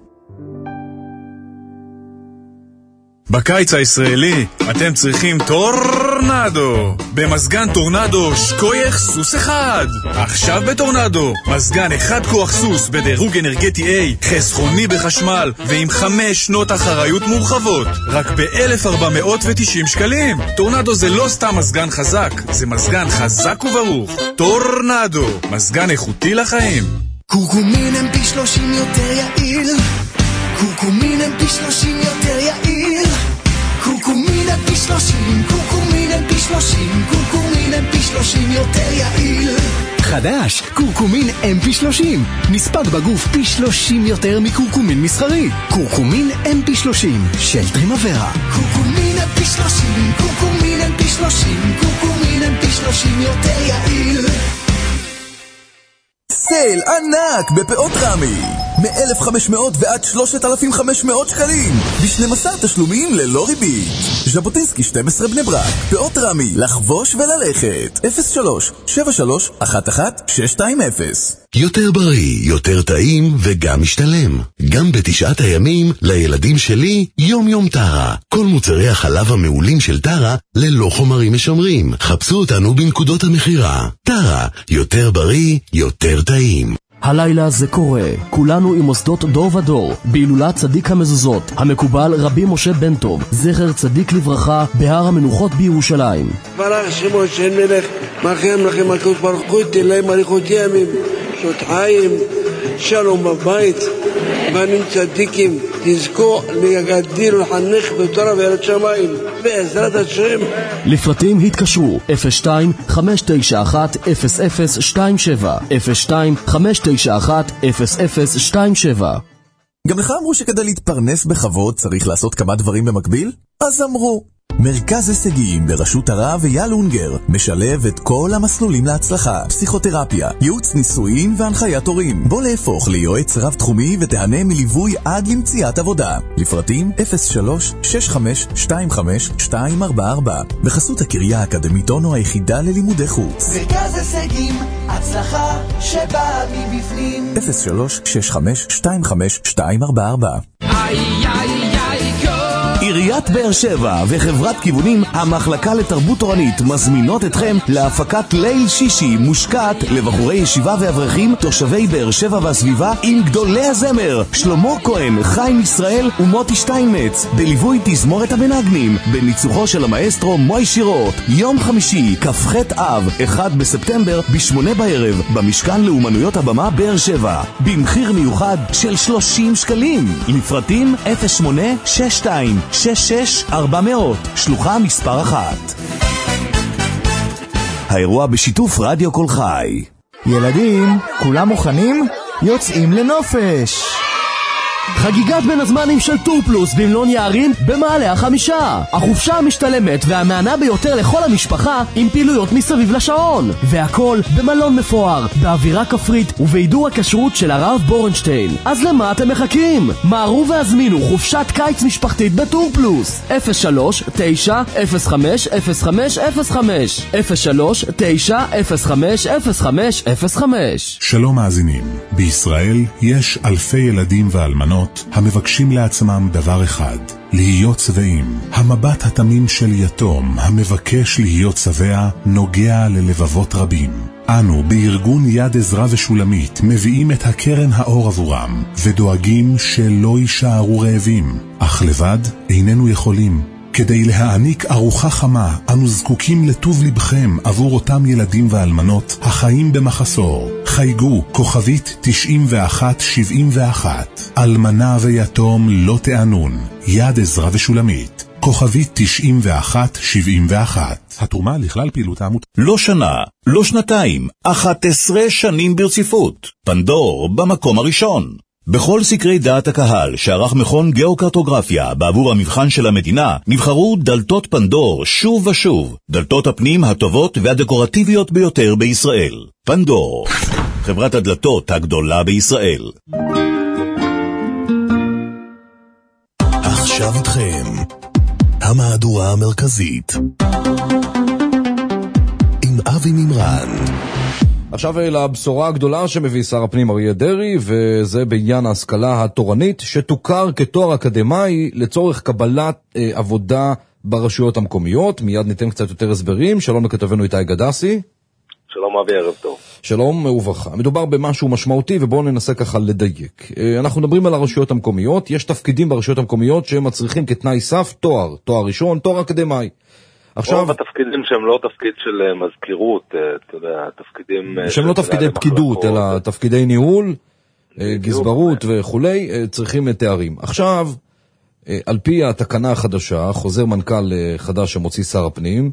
בקיץ הישראלי אתם צריכים טורנדו. במזגן טורנדו שקוייך סוס אחד. עכשיו בטורנדו, מזגן אחד כוח סוס בדירוג אנרגטי A, חסכוני בחשמל ועם חמש שנות אחריות מורחבות. רק ב-אלף ארבע מאות ותשעים שקלים. טורנדו זה לא סתם מזגן חזק, זה מזגן חזק וברוך. טורנדו, מזגן איכותי לחיים. קורקומין הם פי שלושים יותר יעיל. קורקומין הם פי שלושים יותר יעיל. קורקומין הם פי שלושים, קורקומין הם פי שלושים, קורקומין הם פי שלושים יותר יעיל. חדש, קורקומין אם פי שלושים. נספק בגוף פי שלושים יותר מקורקומין מסחרי. קורקומין אם פי שלושים של טרימוורה. קורקומין אם פי שלושים, קורקומין אם פי שלושים, קורקומין אם פי שלושים יותר יעיל. סייל ענק בפאות רמי, מ-אלף וחמש מאות ועד שלושת אלפים וחמש מאות שקלים, ב-שנים עשר תשלומים ללא ריבית. ז'בוטינסקי שתים עשרה בני ברק, פאות רמי, לחבוש וללכת. אפס שלוש שבע שלוש אחת אחת שש שתיים אפס. יותר בריא, יותר טעים וגם משתלם. גם בתשעת הימים לילדים שלי יום יום טרה. כל מוצרי החלב המעולים של טרה ללא חומרים משמרים. חפשו אותנו בנקודות המחירה. טרה, יותר בריא, יותר טעים. הלילה זה קורה, כולנו עם מוסדות דור ודור, בהילולת צדיק המזוזות, המקובל רבי משה בן טוב, זכר צדיק לברכה, בהר המנוחות בירושלים. ברח שמו של מלך, מרחם לכם הקדוש ברוך הוא, תן להם אריכות ימים, שנות חיים, שלום בבית, בנים צדיקים, תזכו להגדיל ולחנך בתורה וארץ שמיים, בעזרת השם. לפרטים התקשרו אפס שתיים חמש תשע אחת אפס אפס שתיים שבע, אפס שתיים חמש תשע אחת אפס אפס שתיים שבע. גם לך אמרו שכדי להתפרנס בכבוד צריך לעשות כמה דברים במקביל? אז אמרו. מרכז הישגים בראשות הרב אייל אונגר משלב את כל המסלולים להצלחה, פסיכותרפיה, ייעוץ נישואין והנחיית הורים. בוא להפוך ליועץ רב תחומי ותהנה מליווי עד למציאת עבודה. לפרטים אפס שלוש שש חמש שתיים חמש שתיים ארבע ארבע, בחסות הקריה האקדמית אונו, היחידה ללימודי חוץ. מרכז הישגים, הצלחה שבאה מבפנים. אפס שלוש שש חמש שתיים חמש שתיים ארבע ארבע. איי איי איי גו. עיריית באר שבע וחברת כיוונים המחלקה לתרבות תורנית מזמינות אתכם להפקת ליל שישי מושקעת לבחורי ישיבה ואברכים תושבי באר שבע והסביבה עם גדולי הזמר שלמה כהן, חיים ישראל ומוטי שטיינמץ, בליווי תזמורת המנגנים בניצוחו של המאסטרו מוי שירות. יום חמישי כ"ח אב אחד בספטמבר בשמונה בערב במשכן לאומנויות הבמה באר שבע, במחיר מיוחד של שלושים שקלים. לפרטים אפס שמונה שש שתיים שש שש ארבע מאות, שלוחה מספר אחת. האירוע בשיתוף רדיו כל חי. ילדים, כולם מוכנים? יוצאים לנופש. חגיגת בין הזמנים של טור פלוס במלון יערים במעלה החמישה. החופשה המשתלמת והמענה ביותר לכל המשפחה עם פעילויות מסביב לשעון, והכל במלון מפואר, באווירה כפרית ובעידור הכשרות של הרב בורנשטיין. אז למה אתם מחכים? מהרו והזמינו חופשת קיץ משפחתית בטור פלוס. אפס שלוש תשע אפס חמש אפס חמש אפס חמש, אפס שלוש תשע אפס חמש אפס חמש אפס חמש. שלום מאזינים, בישראל יש אלפי ילדים ואלמנות המבקשים לעצמם דבר אחד, להיות שבעים. המבט התמים של יתום המבקש להיות שבע נוגע ללבבות רבים. אנו בארגון יד עזרא ושולמית מביאים את הקרן האור עבורם ודואגים שלא יישארו רעבים, אך לבד איננו יכולים. כדי להעניק ארוחה חמה, אנו זקוקים לטוב לבכם עבור אותם ילדים ואלמנות החיים במחסור. חייגו כוכבית תשעים ואחת שבעים ואחת. אלמנה ויתום לא תענון. יד עזרא ושולמית. כוכבית תשעים ואחת שבעים ואחת. התרומה לכלל פעילות העמותה. לא שנה, לא שנתיים, אחת עשרה שנים ברציפות. פנדור במקום הראשון. בכל סקרי דעת הקהל שערך מכון גיאוקרטוגרפיה בעבור המבחן של המדינה, נבחרו דלתות פנדור שוב ושוב. דלתות הפנים הטובות והדקורטיביות ביותר בישראל. פנדור, חברת הדלתות הגדולה בישראל. עכשיו איתכם המהדורה המרכזית עם אבי מימרן. עכשיו לבשורה הגדולה שמביא שר הפנים אריה דרעי, וזה בעניין ההשכלה התורנית שתוכר כתואר אקדמי לצורך קבלת אה, עבודה ברשויות המקומיות. מיד ניתן קצת יותר הסברים. שלום לכתבנו איתי גדסי. שלום אבי, ערב טוב. שלום וברכה. מדובר במשהו משמעותי ובואו ננסה ככה לדייק. אנחנו מדברים על הרשויות המקומיות. יש תפקידים ברשויות המקומיות שהם מצריכים כתנאי סף תואר, תואר ראשון, תואר אקדמי. עכשיו רוב התפקידים שהם לא תפקיד של מזכירות, אתה יודע, תפקידים שהם לא תפקידי פקידות, אלא תפקידי ניהול, גזברות וכולי, צריכים תארים. עכשיו, על פי התקנה החדשה, חוזר מנכ"ל חדש שמוציא שר הפנים,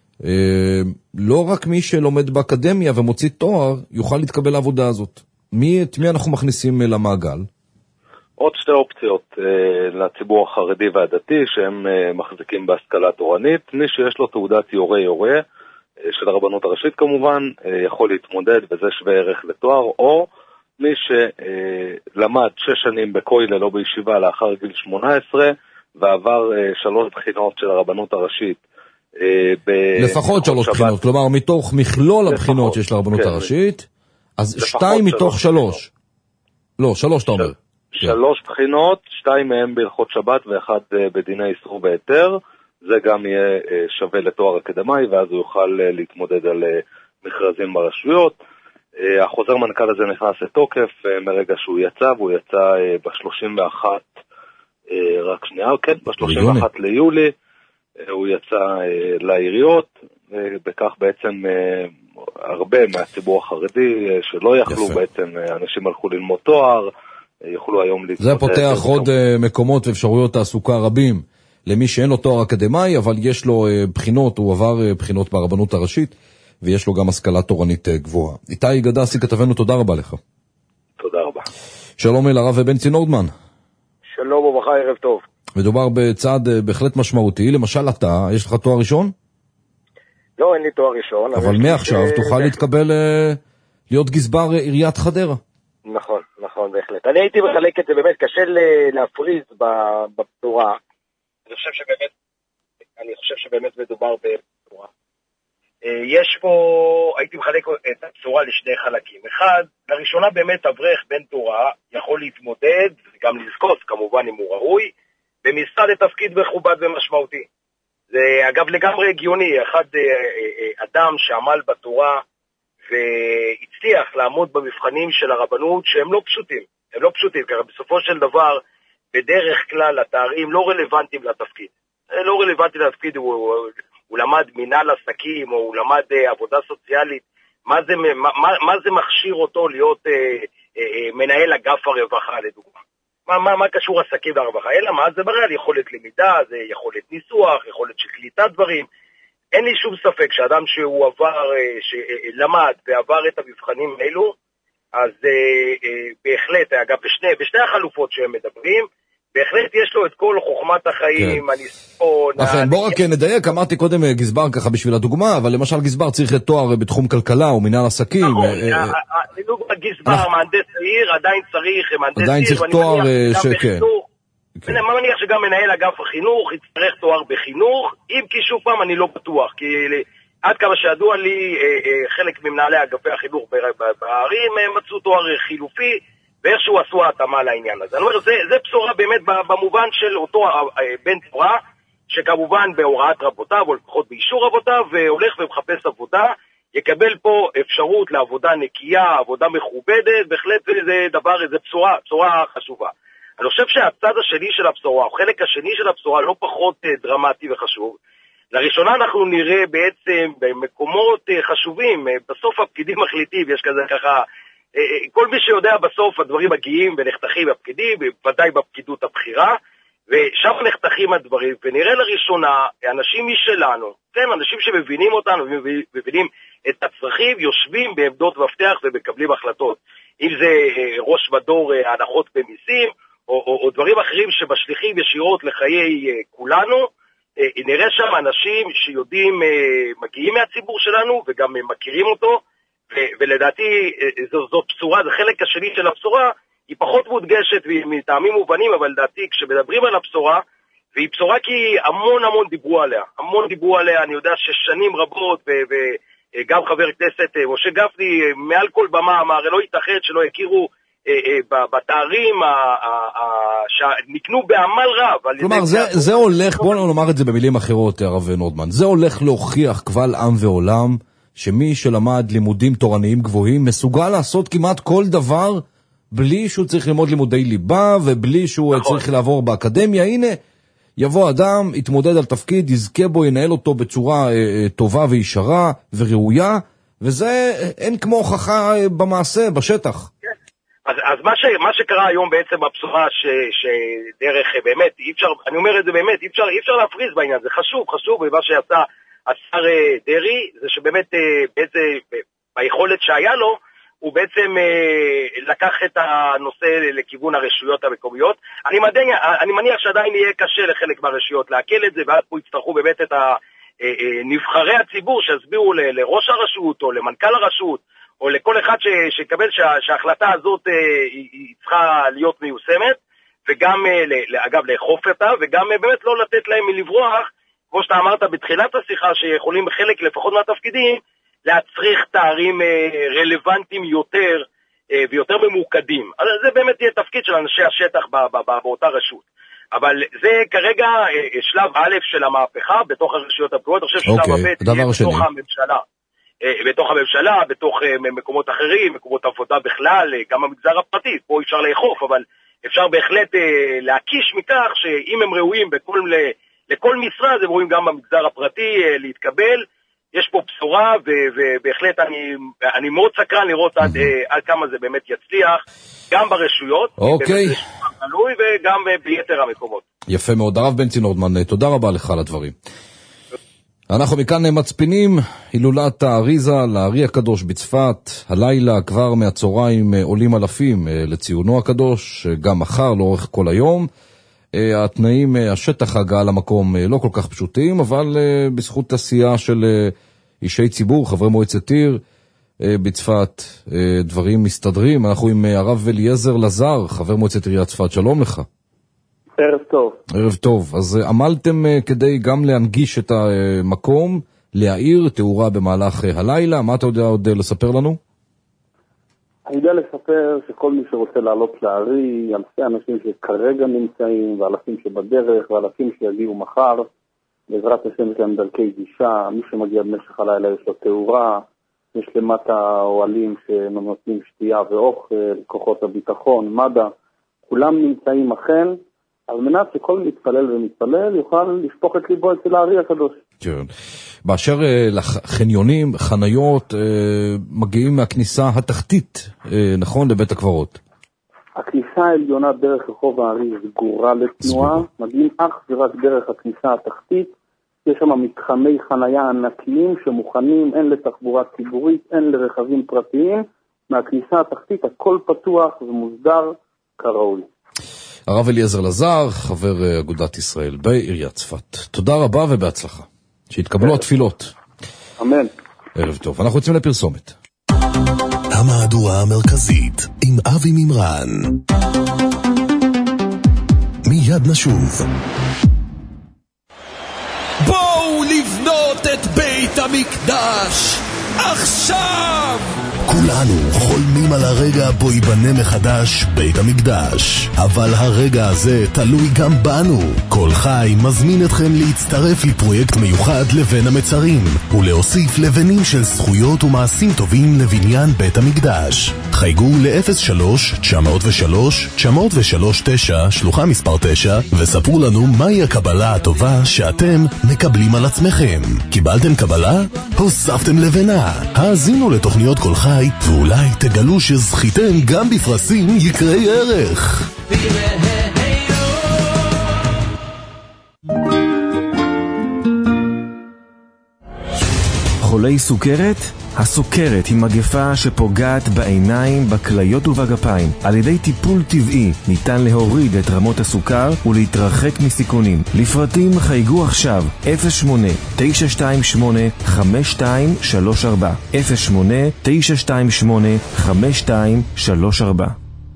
לא רק מי שלומד באקדמיה ומוציא תואר יוכל להתקבל לעבודה הזאת. מי, את מי אנחנו מכניסים למעגל? עוד שתי אופציות לציבור החרדי והדתי שהם מחזיקים בהשכלה תורנית. מי שיש לו תעודת יורה יורה של הרבנות הראשית כמובן יכול להתמודד וזה שווה ערך לתואר, או מי שלמד שש שנים בכולל לא בישיבה לאחר גיל שמונה עשרה ועבר שלוש בחינות של הרבנות הראשית, לפחות שלוש בחינות, כלומר מתוך מכלול הבחינות שיש לרבנות הראשית, אז שתיים מתוך שלוש. לא, שלוש אתה אומר. שלוש בחינות, שתיים מהם בהלכות שבת ואחד בדיני איסור והיתר, זה גם יהיה שווה לתואר אקדמי ואז הוא יוכל להתמודד על מכרזים ברשויות. החוזר מנכ"ל הזה נכנס לתוקף מרגע שהוא יצא, והוא יצא ב-שלושים ואחת, רק שנייה, כן, ב-שלושים ואחת ליולי, הוא יצא לעיריות, ובכך בעצם הרבה מהציבור החרדי שלא יכלו, בעצם אנשים הלכו ללמוד תואר, יכולו היום להתמודד. זה פותח עוד מקומות ואפשרויות תעסוקה רבים למי שאין לו תואר אקדמי, אבל יש לו בחינות, הוא עבר בחינות ברבנות הראשית, ויש לו גם השכלה תורנית גבוהה. איתי גדסי כתבנו, תודה רבה לך. תודה רבה. שלום אל הרב בנצי נורדמן. שלום וברכה, ערב טוב. מדובר בצעד בהחלט משמעותי, למשל אתה, יש לך תואר ראשון? לא, אין לי תואר ראשון. אבל מעכשיו תוכל להתקבל להיות גזבר עיריית חדרה. נכון, נכון, בהחלט. אני הייתי מחלק את זה, באמת קשה להפריז בבשורה. אני חושב שבאמת, אני חושב שבאמת מדובר בבשורה. יש פה, הייתי מחלק את הבשורה לשני חלקים. אחד, לראשונה באמת אברך בן תורה יכול להתמודד, גם לזכות כמובן אם הוא ראוי, במשרד לתפקיד מכובד ומשמעותי. זה אגב לגמרי הגיוני, אחד אדם שעמל בתורה והצליח לעמוד במבחנים של הרבנות שהם לא פשוטים, הם לא פשוטים, כי בסופו של דבר בדרך כלל התארים לא רלוונטיים לתפקיד. לא רלוונטי לתפקיד, הוא, הוא, הוא למד מנהל עסקים או הוא למד uh, עבודה סוציאלית, מה זה, מה, מה זה מכשיר אותו להיות uh, uh, uh, מנהל אגף הרווחה לדוגמה? מה, מה, מה קשור עסקים לרווחה? אלא מה זה בריא על יכולת למידה, זה יכולת ניסוח, יכולת של קליטת דברים. אין לי שום ספק שאדם שהוא עבר, שלמד ועבר את המבחנים האלו, אז בהחלט, אגב, בשני, בשני החלופות שהם מדברים, בהחלט יש לו את כל חוכמת החיים, הניסיון. לכן, בוא רק נדייק, אמרתי קודם גזבר ככה בשביל הדוגמה, אבל למשל גזבר צריך תואר בתחום כלכלה או מנהל עסקים. נכון, גזבר, מהנדס העיר, עדיין צריך מהנדס עיר. עדיין צריך תואר שכן. אני מניח שגם מנהל אגף החינוך יצטרך תואר בחינוך, אם כי שוב פעם אני לא בטוח, כי עד כמה שידוע לי, חלק ממנהלי אגפי החינוך בערים מצאו תואר חילופי, ואיכשהו עשו התאמה לעניין הזה. אני אומר, זה, זה בשורה באמת במובן של אותו בן תורה, שכמובן בהוראת רבותיו, או לפחות באישור רבותיו, והולך ומחפש עבודה, יקבל פה אפשרות לעבודה נקייה, עבודה מכובדת, בהחלט זה דבר, זה בשורה, בשורה חשובה. אני חושב שהצד השני של הבשורה, החלק השני של הבשורה לא פחות דרמטי וחשוב. לראשונה אנחנו נראה בעצם במקומות חשובים, בסוף הפקידים מחליטים, יש כזה ככה, כל מי שיודע בסוף הדברים מגיעים ונחתכים בפקידים, בוודאי בפקידות הבחירה, ושם נחתכים הדברים, ונראה לראשונה אנשים משלנו, כן, אנשים שמבינים אותנו ומבינים את הצרכים, יושבים בעמדות מפתח ומקבלים החלטות. אם זה ראש מדור הנחות במיסים, או, או, או דברים אחרים שמשליכים ישירות לחיי כולנו, נראה שם אנשים שיודעים, מגיעים מהציבור שלנו וגם מכירים אותו, ולדעתי זו, זו בשורה, זה חלק השני של הבשורה, היא פחות מודגשת מטעמים מובנים, אבל לדעתי כשמדברים על הבשורה, והיא בשורה כי המון המון דיברו עליה, המון דיברו עליה, אני יודע ששנים רבות, וגם חבר כנסת משה גפני, מעל כל במה אמר, לא ייתכן שלא יכירו בתארים שנקנו בעמל רב. כלומר, זה הולך, בואו נאמר את זה במילים אחרות, הרב נורדמן, זה הולך להוכיח קבל עם ועולם, שמי שלמד לימודים תורניים גבוהים, מסוגל לעשות כמעט כל דבר, בלי שהוא צריך ללמוד לימודי ליבה, ובלי שהוא צריך לעבור באקדמיה. הנה, יבוא אדם, יתמודד על תפקיד, יזכה בו, ינהל אותו בצורה טובה וישרה וראויה, וזה אין כמו הוכחה במעשה, בשטח. אז, אז מה, ש, מה שקרה היום בעצם בבשורה ש, שדרך באמת, אי אפשר, אני אומר את זה באמת, אי אפשר, אי אפשר להפריז בעניין, זה חשוב, חשוב, ומה שעשה השר דרי, זה שבאמת באיזה, ביכולת שהיה לו, הוא בעצם לקח את הנושא לכיוון הרשויות המקומיות. אני, מדע, אני מניח שעדיין יהיה קשה לחלק מהרשויות להקל את זה, ואז פה יצטרכו באמת את נבחרי הציבור שהסבירו ל, לראש הרשות או למנכ"ל הרשות, או לכל אחד ש, שקבל שה, שההחלטה הזאת אה, היא, היא צריכה להיות מיושמת, וגם, אה, אגב, לאכוף אותה, וגם אה, באמת לא לתת להם מלברוח, כמו שאתה אמרת בתחילת השיחה, שיכולים חלק לפחות מהתפקידים, להצריך תארים אה, רלוונטיים יותר, אה, ויותר ממוקדים. אז זה באמת יהיה תפקיד של אנשי השטח ב, ב, ב, באותה רשות. אבל זה כרגע אה, שלב א' של המהפכה, בתוך הרשויות הפרטיות, אני חושב ששלב אוקיי, הב' יהיה בתוך הממשלה. בתוך הממשלה, בתוך מקומות אחרים, מקומות עבודה בכלל, גם המגזר הפרטי, פה אפשר לאכוף, אבל אפשר בהחלט להקיש מכך שאם הם ראויים בכל, לכל משרד, הם ראויים גם במגזר הפרטי להתקבל. יש פה בשורה, ובהחלט אני, אני מאוד סקרן לראות עד, עד כמה זה באמת יצליח, גם ברשויות, אוקיי. וגם ביתר המקומות. יפה מאוד, הרב בנצי נורדמן, תודה רבה לך על הדברים. אנחנו מכאן מצפינים הילולת האריזה לארי הקדוש בצפת. הלילה כבר מהצהריים עולים אלפים לציונו הקדוש, גם מחר לאורך כל היום. התנאים, השטח הגעה למקום לא כל כך פשוטים, אבל בזכות עשייה של אישי ציבור, חברי מועצת עיר בצפת, דברים מסתדרים. אנחנו עם הרב אליעזר לזר, חבר מועצת עיריית צפת. שלום לך. ערב טוב. ערב טוב. אז עמלתם כדי גם להנגיש את המקום, להעיר תאורה במהלך הלילה. מה אתה יודע עוד לספר לנו? אני יודע לספר שכל מי שרוצה לעלות להרי, אלפי אנשים שכרגע נמצאים, ואלפים שבדרך, ואלפים שיגיעו מחר, בעזרת השם יש להם דרכי גישה, מי שמגיע במשך הלילה יש לו תאורה, יש למטה אוהלים שנותנים שתייה ואוכל, כוחות הביטחון, מד"א, כולם נמצאים אכן, על מנת שכל מתפלל ומתפלל יוכל לשפוך את ליבו אצל הארי הקדוש. כן. באשר לחניונים, חניות, מגיעים מהכניסה התחתית, נכון, לבית הקברות? הכניסה העליונה דרך רחוב הארי סגורה לתנועה, מגיעים אך ורק דרך הכניסה התחתית, יש שם מתחמי חניה ענקיים שמוכנים הן לתחבורה ציבורית, הן לרכבים פרטיים, מהכניסה התחתית הכל פתוח ומוסדר כראוי. הרב אליעזר לזר, חבר אגודת ישראל בעיריית צפת. תודה רבה ובהצלחה. שהתקבלו התפילות. אמן. ערב טוב. אנחנו יוצאים לפרסומת. המהדורה המרכזית עם אבי ממרן. מיד נשוב. בואו לבנות את בית המקדש עכשיו! כולנו חולמים על הרגע בו ייבנה מחדש בית המקדש, אבל הרגע הזה תלוי גם בנו. כל חי מזמין אתכם להצטרף לפרויקט מיוחד לבן המצרים ולהוסיף לבנים של זכויות ומעשים טובים לבניין בית המקדש. חייגו ל-אפס שלוש תשע אפס שלוש תשע אפס שלוש תשע שלוחה מספר תשע וספרו לנו מהי הקבלה הטובה שאתם מקבלים על עצמכם. קיבלתם קבלה? הוספתם לבנה. האזינו לתוכניות כל חי ואולי תגלו שזכיתם גם בפרסים יקרי ערך. חולי סוכרת? הסוכרת היא מגפה שפוגעת בעיניים, בכליות ובגפיים. על ידי טיפול טבעי ניתן להוריד את רמות הסוכר ולהתרחק מסיכונים. לפרטים חייגו עכשיו אפס שמונה תשע שתיים שמונה חמש שתיים שלוש ארבע אפס שמונה תשע שתיים שמונה חמש שתיים שלוש ארבע.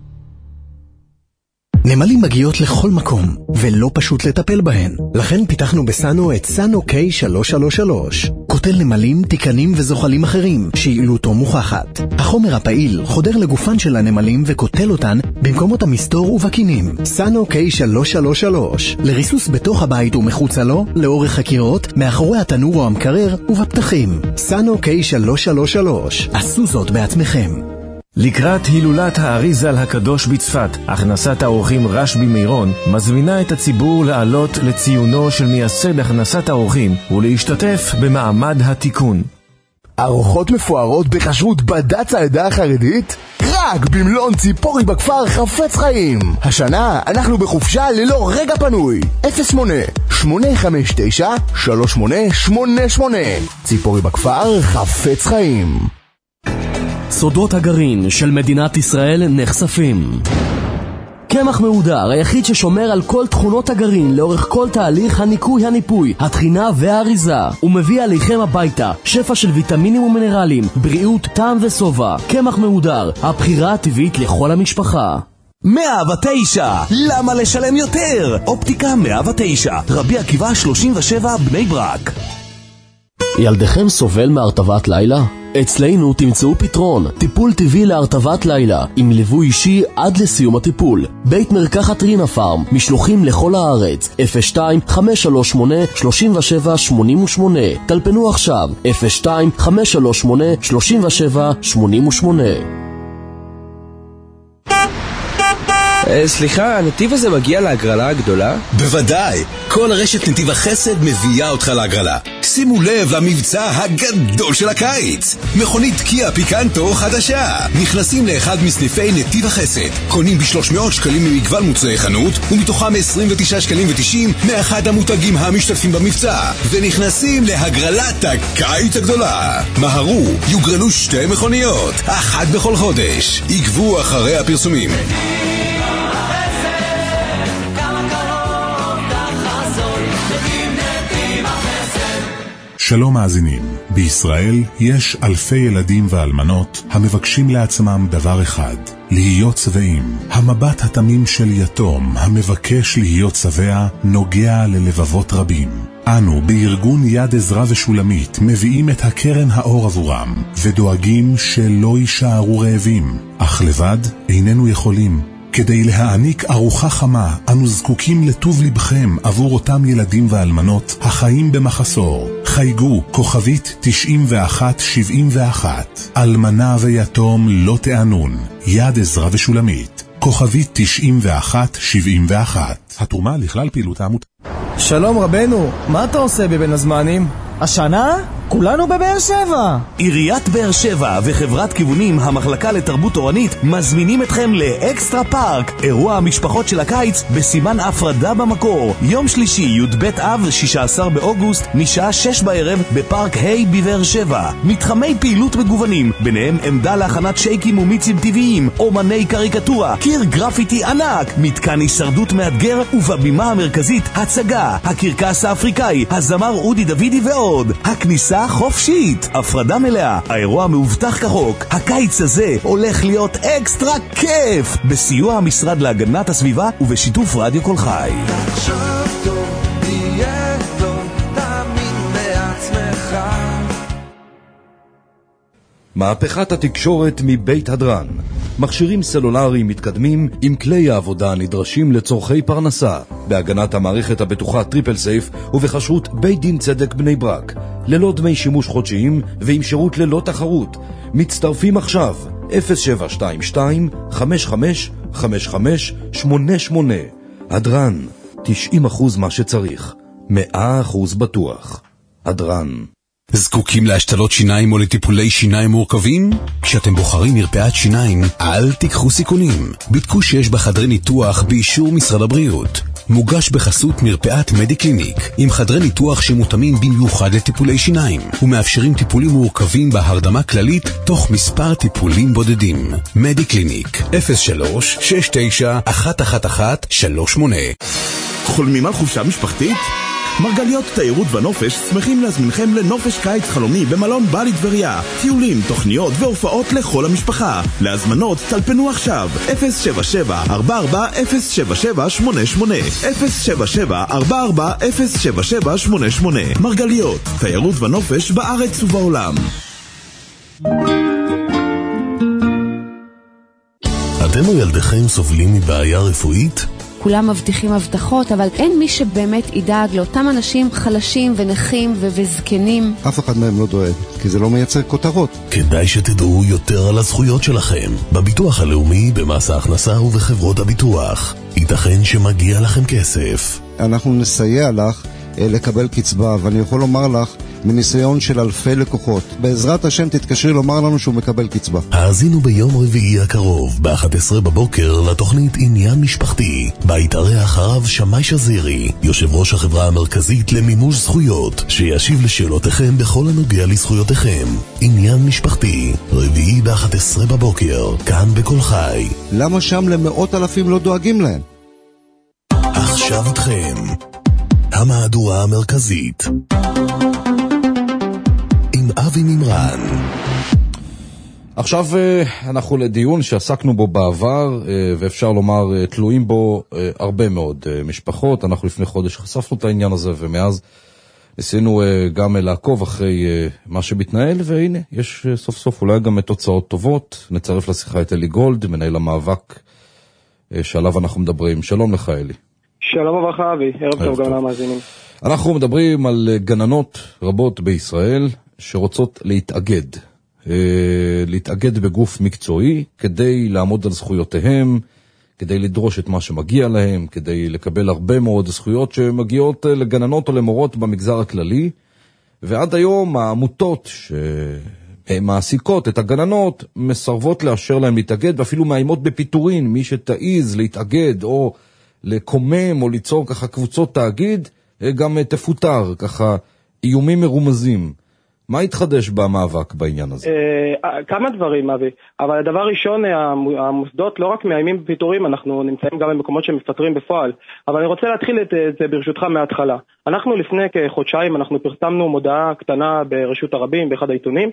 נמלים מגיעות לכל מקום, ולא פשוט לטפל בהן. לכן פיתחנו בסאנו את סאנו קיי שלוש שלוש שלוש. קוטל נמלים, תיקנים וזוחלים אחרים, שיעילותו מוכחת. החומר הפעיל חודר לגופן של הנמלים וקוטל אותן במקומות המסתור ובקינים. סאנו קיי שלוש שלוש שלוש. לריסוס בתוך הבית ומחוצה לו, לאורך חקירות, מאחורי התנור או המקרר ובפתחים. סאנו קיי שלוש שלוש שלוש. עשו זאת בעצמכם. לקראת הילולת האריזל הקדוש בצפת, הכנסת האורחים רשב"י מירון מזמינה את הציבור לעלות לציונו של מייסד הכנסת האורחים ולהשתתף במעמד התיקון. ארוחות מפוארות בכשרות בד"ץ העדה החרדית? רק במלון ציפורי בכפר חפץ חיים. השנה אנחנו בחופשה ללא רגע פנוי. אפס שמונה שמונה חמש תשע שלוש שמונה שמונה שמונה. ציפורי בכפר חפץ חיים. סודות הגרעין של מדינת ישראל נחשפים. קמח מהודר, היחיד ששומר על כל תכונות הגרעין לאורך כל תהליך הניקוי הניפוי, התחינה והאריזה. הוא מביא עליכם הביתה שפע של ויטמינים ומינרלים, בריאות, טעם וסובה. קמח מהודר, הבחירה הטבעית לכל המשפחה. מאה ותשע, למה לשלם יותר? אופטיקה מאה ותשע, רבי עקיבא שלושים ושבע, בני ברק. ילדכם סובל מהרטבת לילה? אצלנו תמצאו פתרון, טיפול טבעי להרטבת לילה, עם ליווי אישי עד לסיום הטיפול. בית מרקחת רינה פארם, משלוחים לכל הארץ, אפס שתיים חמש שלוש שמונה שלוש שבע שמונה שמונה. טלפנו עכשיו, אפס שתיים חמש שלוש שמונה שלוש שבע שמונה שמונה. סליחה, הנתיב הזה מגיע להגרלה הגדולה? בוודאי, כל רשת נתיב החסד מביאה אותך להגרלה. שימו לב למבצע הגדול של הקיץ. מכונית קיה פיקנטו חדשה. נכנסים לאחד מסניפי נתיב החסד, קונים ב-שלוש מאות שקלים ממגוון מוצרי חנות, ומתוכם עשרים ותשעה שקלים ותשעים מאחד המותגים המשתתפים במבצע, ונכנסים להגרלת הקיץ הגדולה. מהרו, יוגרלו שתי מכוניות, אחת בכל חודש. עקבו אחרי הפרסומים. שלום מאזינים, בישראל יש אלפי ילדים ואלמנות המבקשים לעצמם דבר אחד, להיות שבעים. המבט התמים של יתום המבקש להיות שבע נוגע ללבבות רבים. אנו בארגון יד עזרא ושולמית מביאים את הקרן האור עבורם ודואגים שלא יישארו רעבים, אך לבד איננו יכולים. כדי להעניק ארוחה חמה, אנו זקוקים לטוב לבכם עבור אותם ילדים ואלמנות החיים במחסור. חייגו כוכבית תשעים ואחת שבעים ואחת. אלמנה ויתום לא תענון. יד עזרא ושולמית. כוכבית תשעים ואחת שבעים ואחת. התרומה לכלל פעילות העמותה. שלום רבנו, מה אתה עושה בבין הזמנים? השנה? כולנו בבאר שבע. עיריית באר שבע וחברת כיוונים המחלקה לתרבות תורנית מזמינים אתכם לאקסטרה פארק, אירוע המשפחות של הקיץ בסימן הפרדה במקור. יום שלישי י"ב אב שישה עשר באוגוסט משעה שש בערב בפארק היי בבאר שבע. מתחמי פעילות מגוונים, ביניהם עמדה להכנת שייקים ומיצים טבעיים, אומני קריקטורה, קיר גרפיטי ענק, מתקן הישרדות מאתגר, ובבימה המרכזית הצגה, הקרקס האפריקאי, הזמר אודי דוידי ועוד. הכניסה חופשית, הפרדה מלאה, האירוע מאובטח כחוק. הקיץ הזה הולך להיות אקסטרה כיף, בסיוע המשרד להגנת הסביבה ובשיתוף רדיו כל חי. תחשוב טוב, תהיה טוב, תאמין בעצמך. מהפכת התקשורת מבית הדרן. מכשירים סלולריים מתקדמים עם כלי העבודה הנדרשים לצורכי פרנסה, בהגנת המערכת הבטוחה טריפל סייף ובחשרות בית דין צדק בני ברק, ללא דמי שימוש חודשיים ועם שירות ללא תחרות. מצטרפים עכשיו אפס שבע שתיים שתיים חמש חמש חמש חמש שמונה שמונה. הדרן, תשעים אחוז מה שצריך, מאה אחוז בטוח. הדרן. זקוקים להשתלות שיניים או לטיפולי שיניים מורכבים? כשאתם בוחרים מרפאת שיניים, אל תיקחו סיכונים. בדקו שיש בחדרי ניתוח באישור משרד הבריאות. מוגש בחסות מרפאת מדיקליניק, עם חדרי ניתוח שמותאמים במיוחד לטיפולי שיניים, ומאפשרים טיפולים מורכבים בהרדמה כללית תוך מספר טיפולים בודדים. מדיקליניק, אפס שלוש שש תשע אחת אחת אחת שלוש שמונה. חולמים על חופשה משפחתית? מרגליות תיירות ונופש שמחים להזמינכם לנופש קיץ חלומי במלון בלי טבריה. טיולים, תוכניות והופעות לכל המשפחה. להזמנות טלפנו עכשיו אפס שבע שבע ארבע ארבע אפס שבע שבע שמונה שמונה אפס שבע שבע ארבע ארבע אפס שבע שבע שמונה שמונה. מרגליות, תיירות ונופש בארץ ובעולם. אתם או ילדיכם סובלים מבעיה רפואית? כולם מבטיחים הבטחות, אבל אין מי שבאמת ידאג לאותם אנשים חלשים ונכים ו- וזקנים. אף אחד מהם לא דואג, כי זה לא מייצר כותרות. כדאי שתדעו יותר על הזכויות שלכם בביטוח הלאומי, במס ההכנסה ובחברות הביטוח. ייתכן שמגיע לכם כסף. אנחנו נסייע לך לקבל קצבה, ואני יכול לומר לך מניסיון של אלפי לקוחות, בעזרת השם תתקשרי לומר לנו שהוא מקבל קצבה. האזינו ביום רביעי הקרוב ב-אחת עשרה בבוקר לתוכנית עניין משפחתי, בה יתארח הרב שמאי שזירי, יושב ראש החברה המרכזית למימוש זכויות, שישיב לשאלותיכם בכל הנוגע לזכויותיכם. עניין משפחתי, רביעי ב-אחת עשרה בבוקר, כאן בכל חי. למה שם למאות אלפים לא דואגים להם? עכשיו איתכם המהדורה המרכזית עם אבי מימרן. עכשיו אנחנו לדיון שעסקנו בו בעבר, ואפשר לומר תלויים בו הרבה מאוד משפחות. אנחנו לפני חודש חשפנו את העניין הזה, ומאז ניסינו גם לעקוב אחרי מה שמתנהל, והנה, יש סוף סוף אולי גם תוצאות טובות. נצרף לשיחה את אלי גולד, מנהל המאבק שעליו אנחנו מדברים. שלום לך אלי. שלום וברכה אבי, ערב טוב גם למאזינים. אנחנו מדברים על גננות רבות בישראל שרוצות להתאגד, להתאגד בגוף מקצועי כדי לעמוד על זכויותיהם, כדי לדרוש את מה שמגיע להם, כדי לקבל הרבה מאוד זכויות שמגיעות לגננות או למורות במגזר הכללי. ועד היום העמותות שמעסיקות את הגננות מסרבות לאשר להם להתאגד, ואפילו מאיימות בפיטורין. מי שתעיז להתאגד או לקומם או ליצור ככה קבוצות תאגיד, גם תפוטר, ככה איומים מרומזים. מה התחדש במאבק בעניין הזה? כמה דברים, אבי. אבל הדבר ראשון, המוסדות לא רק מאיימים בפיטורים, אנחנו נמצאים גם במקומות שמפטרים בפועל. אבל אני רוצה להתחיל את זה ברשותך מההתחלה. אנחנו לפני כחודשיים, אנחנו פרסמנו מודעה קטנה ברשות הרבים, באחד העיתונים,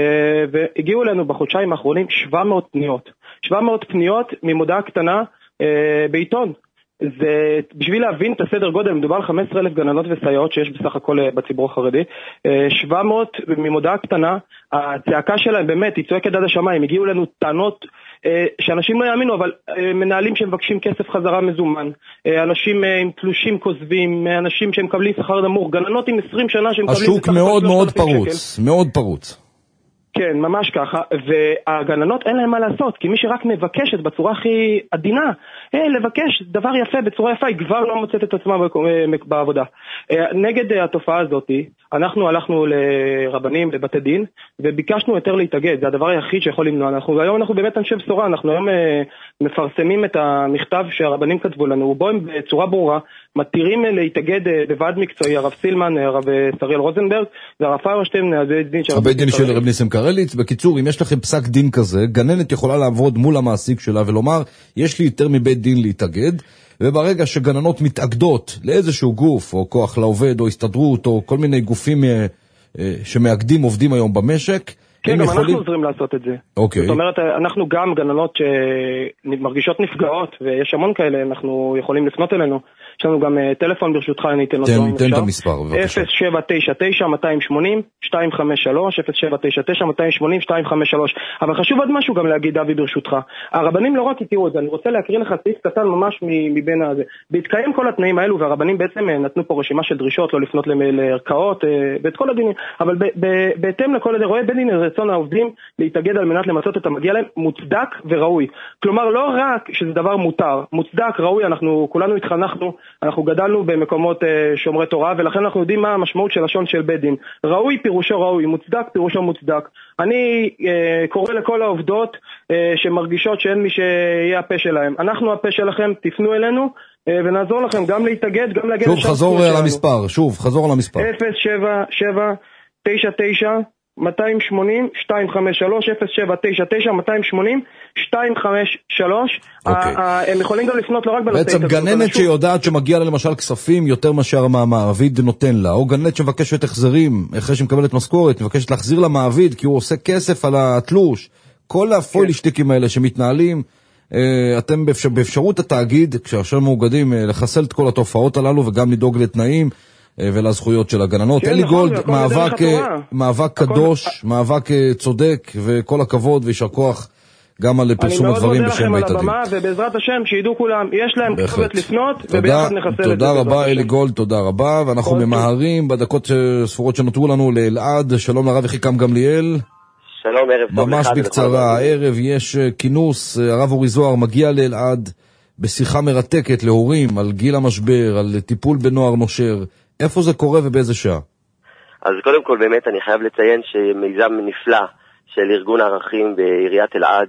והגיעו אלינו בחודשיים האחרונים שבע מאות פניות. שבע מאות פניות ממודעה קטנה בעיתון. זה בשביל להבין את הסדר גודל, מדובר על חמש עשרה אלף גננות וסייעות שיש בסך הכל בציבור החרדי. שבע מאות ממודעה קטנה, הצעקה שלהם באמת היא צועקת עד השמיים. הגיעו לנו טענות שאנשים לא יאמינו, אבל מנהלים שמבקשים כסף חזרה מזומן, אנשים עם תלושים כוזבים, אנשים שהם מקבלים שכר נמוך, גננות עם עשרים שנה שהם מקבלים השוק מאוד מאוד פרוץ, מאוד פרוץ. כן, ממש ככה, והגננות אין להם מה לעשות, כי מי שרק מבקשת בצורה הכי עדינה, אה, לבקש דבר יפה בצורה יפה, היא כבר לא מוצאת את עצמה בעבודה. נגד התופעה הזאת, אנחנו הלכנו לרבנים, לבתי דין, וביקשנו יותר להתאגד, זה הדבר היחיד שיכול למנוע. אנחנו, היום אנחנו באמת אנשי בשורה, אנחנו היום מפרסמים את המכתב שהרבנים כתבו לנו, ובו הם בצורה ברורה, מתירים להתאגד בוועד מקצועי, הרב סילמן, הרב סריאל רוזנברג, והרב פיירשטיין, הרבה דין של רב ניסים קרליץ. בקיצור, אם יש לכם פסק דין כזה, גננת יכולה לעבוד מול המעסיק שלה ולומר, יש לי יותר מבית דין להתאגד, וברגע שגננות מתאגדות לאיזשהו גוף, או כוח לעובד, או הסתדרות, או כל מיני גופים שמאגדים עובדים היום במשק, כן, גם יכולים... אנחנו עוזרים לעשות את זה. אוקיי. זאת אומרת, אנחנו גם גננות שמרגישות נפגעות, ויש המון כאלה, אנחנו יכולים לפנות אלינו. יש לנו גם טלפון ברשותך, אני אתן אותו. תן, תן את המספר, בבקשה. אפס שבע תשע תשע שתיים שמונים שתיים חמש שלוש, אפס שבע תשע תשע שתיים שמונים שתיים חמש שלוש. אבל חשוב עוד משהו גם להגיד, אבי, ברשותך. הרבנים לא רק התירו את זה, אני רוצה להקריא לך סעיף קטן ממש מבין הזה. בהתקיים כל התנאים האלו, והרבנים בעצם נתנו פה רשימה של דרישות, לא לפנות לערכאות, ואת כל הדינים. אבל בהתאם לכל זה, רואה בית דין רצון העובדים להתאגד על מנת למצות את המגיע להם מוצדק וראוי. כלומר, לא רק שזה דבר מותר, מוצדק, ראוי, אנחנו כולנו התחנכנו, אנחנו גדלנו במקומות אה, שומרי תורה, ולכן אנחנו יודעים מה המשמעות של לשון של בית דין. ראוי פירושו ראוי, מוצדק פירושו מוצדק. אני אה, קורא לכל העובדות אה, שמרגישות שאין מי שיהיה הפה שלהם. אנחנו הפה שלכם, תפנו אלינו, ונעזור לכם גם להתאגד, גם להגן שוב חזור על המספר, שוב חזור על המספר. אפס שבע שבע תשע תשע מאתיים שמונים שתיים חמש שלוש אפס שבע תשע תשע מאתיים שמונים שתיים חמש שלוש. הם יכולים גם לפנות לא רק בנושא. בעצם גננת שיודעת שמגיע לה למשל כספים יותר מאשר המעביד נותן לה, או גננת שמבקשת החזרים אחרי שמקבלת משכורת, מבקשת להחזיר למעביד כי הוא עושה כסף על התלוש. כל הפוילשטיקים האלה שמתנהלים, אתם באפשרות התאגיד, כשאשר מאוגדים, לחסל את כל התופעות הללו וגם לדאוג לתנאים ולזכויות של הגננות. אלי גולד, מאבק קדוש, מאבק צודק, וכל הכבוד וישר כוח גם על פרסום הדברים בשם בית הדין. אני מאוד מודה לכם על הבמה, ובעזרת השם שידעו כולם, יש להם כתובת לפנות, וביחד נחסל את זה. תודה רבה אלי גולד, תודה רבה, ואנחנו ממהרים בדקות ספורות שנותרו לנו לאלעד. שלום לרב יחיקם גמליאל. שלום, ערב טוב. ממש בקצרה, הערב יש כינוס, הרב אורי זוהר מגיע לאלעד בשיחה מרתקת להורים על גיל המשבר, על טיפול בנוער נושר. איפה זה קורה ובאיזה שעה? אז קודם כל באמת אני חייב לציין שמיזם נפלא של ארגון הערכים בעיריית אלעד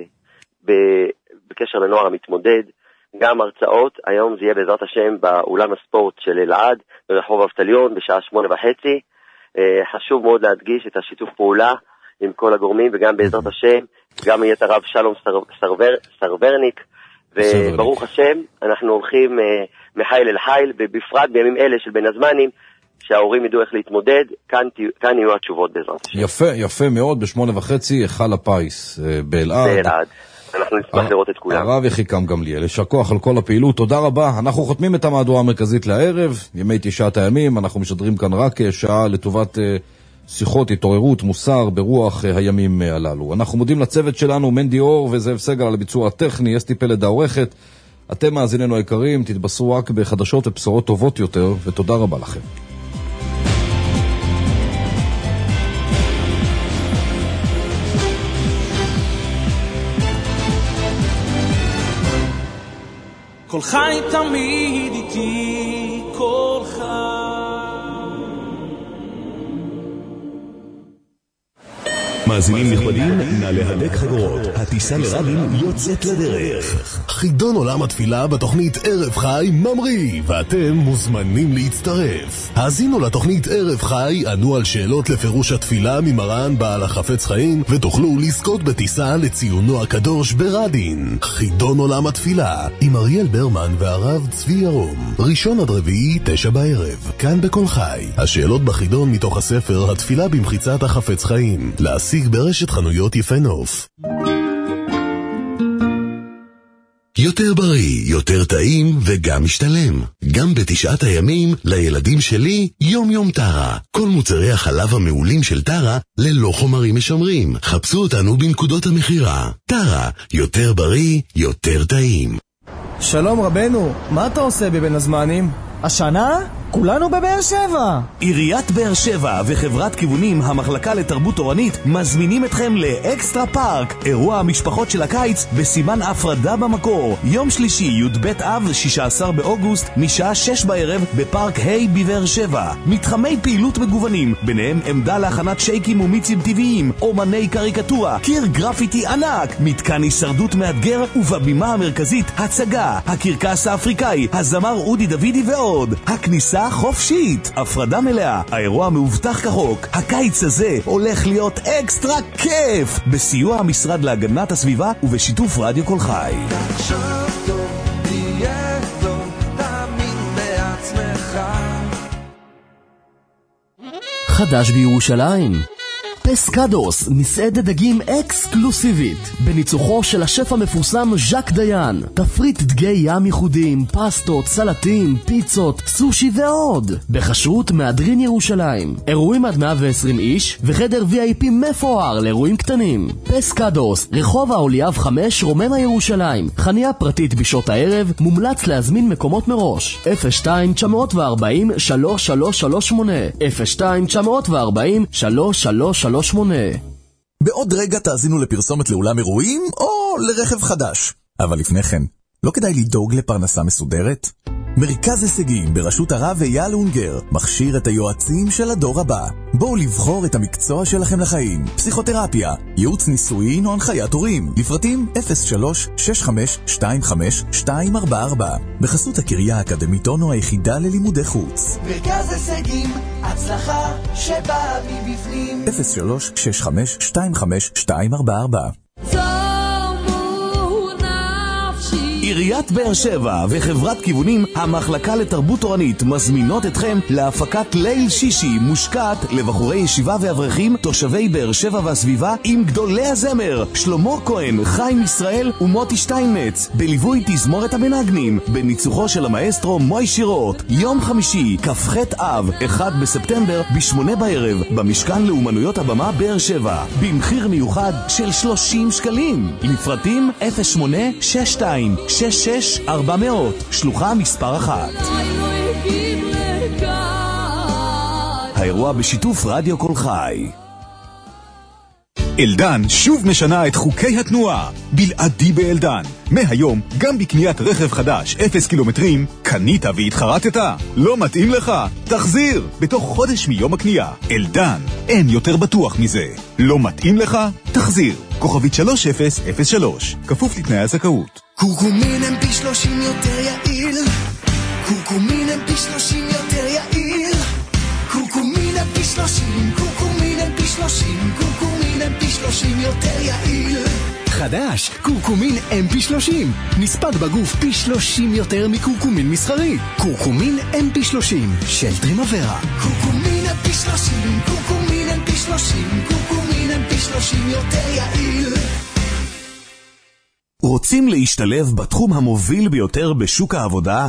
בקשר לנוער המתמודד, גם הרצאות, היום זה יהיה בעזרת השם באולם הספורט של אלעד ברחוב אבטליון בשעה שמונה וחצי. חשוב מאוד להדגיש את השיתוף פעולה עם כל הגורמים, וגם בעזרת השם, גם יהיה את הרב שלום סרבר, סרברניק, וברוך השם, אנחנו הולכים אה, מחיל אל חיל, ובפרט בימים אלה של בין הזמנים, שההורים ידעו איך להתמודד, כאן, כאן יהיו התשובות בעזרת השם. יפה, יפה מאוד, בשמונה וחצי, החל הפיס אה, באלעד. באלעד. אנחנו נשמח לראות את כולם. הרב יחיקם גמליאל, יישר כוח על כל הפעילות, תודה רבה. אנחנו חותמים את המהדורה המרכזית לערב, ימי תשעת הימים, אנחנו משדרים כאן רק שעה לטובת שיחות, התעוררות, מוסר, ברוח הימים הללו. אנחנו מודים לצוות שלנו, מנדי אור וזאב סגל על הביצוע הטכני, אסתי פלד העורכת. אתם מאזיננו היקרים, תתבשרו רק בחדשות ובשורות טובות יותר, ותודה רבה לכם. כל חי תמיד איתי, כל חי. מאזינים נכבדים, נא להדק חגורות. הטיסה לרבין יוצאת לדרך. חידון עולם התפילה בתוכנית ערב חי ממריא, ואתם מוזמנים להצטרף. האזינו לתוכנית ערב חי, ענו על שאלות לפירוש התפילה ממרן בעל החפץ חיים, ותוכלו לזכות בטיסה לציונו הקדוש ברדין. חידון עולם התפילה עם אריאל ברמן והרב צבי ירום, ראשון עד רביעי תשע בערב, כאן בכל חי. השאלות בחידון מתוך הספר התפילה במחיצת החפץ חיים, להשיג ברשת חנויות יפה נוף. יותר בריא, יותר טעים וגם משתלם. גם בתשעת הימים לילדים שלי יום יום טרה. כל מוצרי החלב המעולים של טרה ללא חומרים משמרים. חפשו אותנו בנקודות המחירה. טרה, יותר בריא, יותר טעים. שלום רבנו, מה אתה עושה בבין הזמנים? השנה? כולנו בבאר שבע. עיריית באר שבע וחברת כיוונים המחלקה לתרבות תורנית מזמינים אתכם לאקסטרה פארק, אירוע המשפחות של הקיץ בסימן הפרדה במקור, יום שלישי י"ב אב שישה עשר באוגוסט משעה שש בערב בפארק היי בבאר שבע. מתחמי פעילות מגוונים, ביניהם עמדה להכנת שייקים ומיצים טבעיים, אומני קריקטורה, קיר גרפיטי ענק, מתקן הישרדות מאתגר, ובבימה המרכזית הצגה, הקרקס האפריקאי, הזמר אודי דוידי ועוד. הכניסה חופשית, הפרדה מלאה, האירוע מאובטח כחוק. הקיץ הזה הולך להיות אקסטרה כיף, בסיוע המשרד להגנת הסביבה ובשיתוף רדיו כל חי. חדש בירושלים, פסקדוס, מסעדת דגים אקסקלוסיבית בניצוחו של השף המפורסם ז'ק דיין. תפריט דגי ים ייחודיים, פסטות, סלטים, פיצות, סושי ועוד, בחשרות מהדרין ירושלים. אירועים עד מאה ועשרים איש וחדר וי איי פי מפואר לאירועים קטנים. פסקדוס, רחוב האוליאב חמש, רוממה ירושלים. חניה פרטית בשעות הערב, מומלץ להזמין מקומות מראש. אפס שתיים תשע ארבע אפס שלוש שלוש שלוש שמונה אפס שתיים תשע ארבע אפס שלוש שלוש שלוש שמונה. בעוד רגע תאזינו לפרסומת לאולם אירועים או לרכב חדש. אבל לפני כן, לא כדאי לדאוג לפרנסה מסודרת? מרכז הישגים בראשות הרב אייל אונגר מכשיר את היועצים של הדור הבא. בואו לבחור את המקצוע שלכם לחיים. פסיכותרפיה, ייעוץ נישואין או הנחיית הורים. לפרטים אפס שלוש שש חמש שתיים חמש שתיים ארבע ארבע. בחסות הקריה האקדמית אונו היחידה ללימודי חוץ. מרכז הישגים, הצלחה שבאה מבפנים. אפס שלוש שש חמש שתיים חמש שתיים ארבע ארבע. עיריית באר שבע וחברת כיוונים המחלקה לתרבות תורנית מזמינות אתכם להפקת ליל שישי מושקעת לבחורי ישיבה ואברכים תושבי באר שבע והסביבה עם גדולי הזמר שלמה כהן, חיים ישראל ומוטי שטיינמץ בליווי תזמורת המנגנים בניצוחו של המאסטרו מוי שירות. יום חמישי כ"ח אב אחד בספטמבר בשמונה בערב במשכן לאומנויות הבמה באר שבע במחיר מיוחד של שלושים שקלים. לפרטים אפס שמונה שש שתיים שש שש ארבע מאות, שלוחה מספר אחת. האירוע בשיתוף רדיו כל חי. אלדן שוב משנה את חוקי התנועה. בלעדי באלדן. מהיום, גם בקניית רכב חדש, אפס קילומטרים, קנית והתחרטת? לא מתאים לך? תחזיר! בתוך חודש מיום הקנייה. אלדן, אין יותר בטוח מזה. לא מתאים לך? תחזיר. כוכבית שלוש אפס אפס שלוש. כפוף לתנאי הזכאות. קורקומין הם פי שלושים יותר יעיל. קורקומין הם פי שלושים יותר יעיל. קורקומין הם פי שלושים. קורקומין הם פי שלושים. קורקומין הם פי שלושים יותר יעיל. חדש, קורקומין אם פי שלושים. נספק בגוף פי שלושים יותר מקורקומין מסחרי. קורקומין אם פי שלושים של טרימוורה. קורקומין אם פי שלושים. קורקומין אם פי שלושים. קורקומין אם פי שלושים יותר יעיל. רוצים להשתלב בתחום המוביל ביותר בשוק העבודה?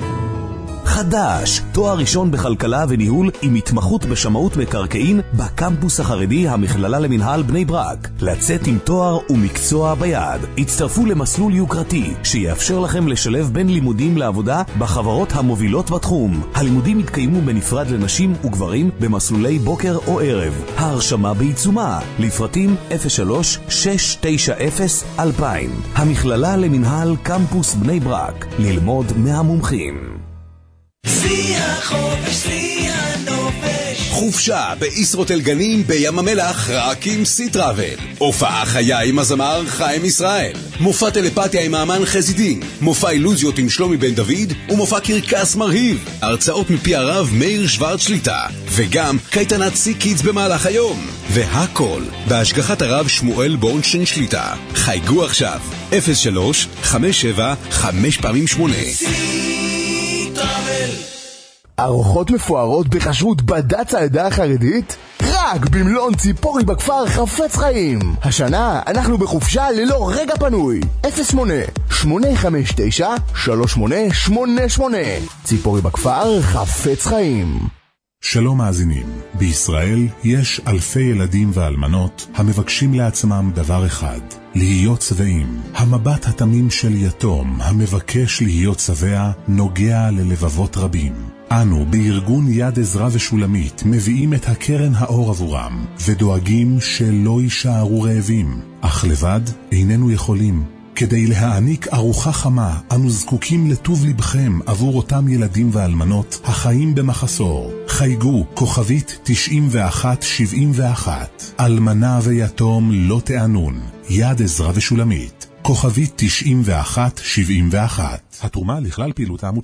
חדש, תואר ראשון בכלכלה וניהול עם התמחות בשמאות מקרקעין בקמפוס החרדי המכללה למנהל בני ברק. לצאת עם תואר ומקצוע ביד. הצטרפו למסלול יוקרתי שיאפשר לכם לשלב בין לימודים לעבודה בחברות המובילות בתחום. הלימודים יתקיימו בנפרד לנשים וגברים במסלולי בוקר או ערב. ההרשמה בעיצומה. לפרטים אפס שלוש שש תשע אפס אלפיים. המכללה למנהל קמפוס בני ברק. ללמוד מהמומחים. שיא החופש, שיא הנופש. חופשה בישרוטל גנים בים המלח רק עם סי טראבל. הופעה חיה עם הזמר חיים ישראל. מופע טלפתיה עם האמן חזי דין. מופע אילוזיות עם שלומי בן דוד. ומופע קרקס מרהיב. הרצאות מפי הרב מאיר שוורץ שליטה. וגם קייטנת סי קידס במהלך היום. והכל בהשגחת הרב שמואל בורנשטיין שליטה. חייגו עכשיו אפס שלוש חמש שבע חמש פעמים שמונה. ארוחות מפוארות בכשרות בד"ץ העדה החרדית? רק במלון ציפורי בכפר חפץ חיים. השנה אנחנו בחופשה ללא רגע פנוי. אפס שמונה שמונה חמש תשע שלוש שמונה שמונה שמונה. ציפורי בכפר חפץ חיים. שלום מאזינים, בישראל יש אלפי ילדים ואלמנות המבקשים לעצמם דבר אחד, להיות שבעים. המבט התמים של יתום המבקש להיות שבע נוגע ללבבות רבים. אנו בארגון יד עזרא ושולמית מביאים את הקרן האור עבורם ודואגים שלא יישארו רעבים, אך לבד איננו יכולים. כדי להעניק ארוחה חמה, אנו זקוקים לטוב לבכם עבור אותם ילדים ואלמנות החיים במחסור. חייגו כוכבית תשעים ואחת שבעים ואחת. אלמנה ויתום לא תענון. יד עזרא ושולמית. כוכבית תשעים ואחת שבעים ואחת. התרומה לכלל פעילות העמותה.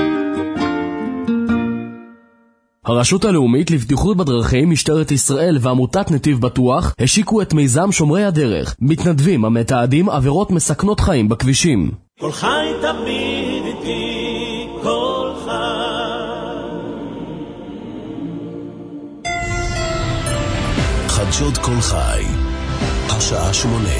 הרשות הלאומית לבטיחות בדרכים, משטרת ישראל ועמותת נתיב בטוח השיקו את מיזם שומרי הדרך, מתנדבים המתעדים עבירות מסכנות חיים בכבישים. כל חי תמיד איתי, כל חי. חדשות כל חי, השעה שמונה.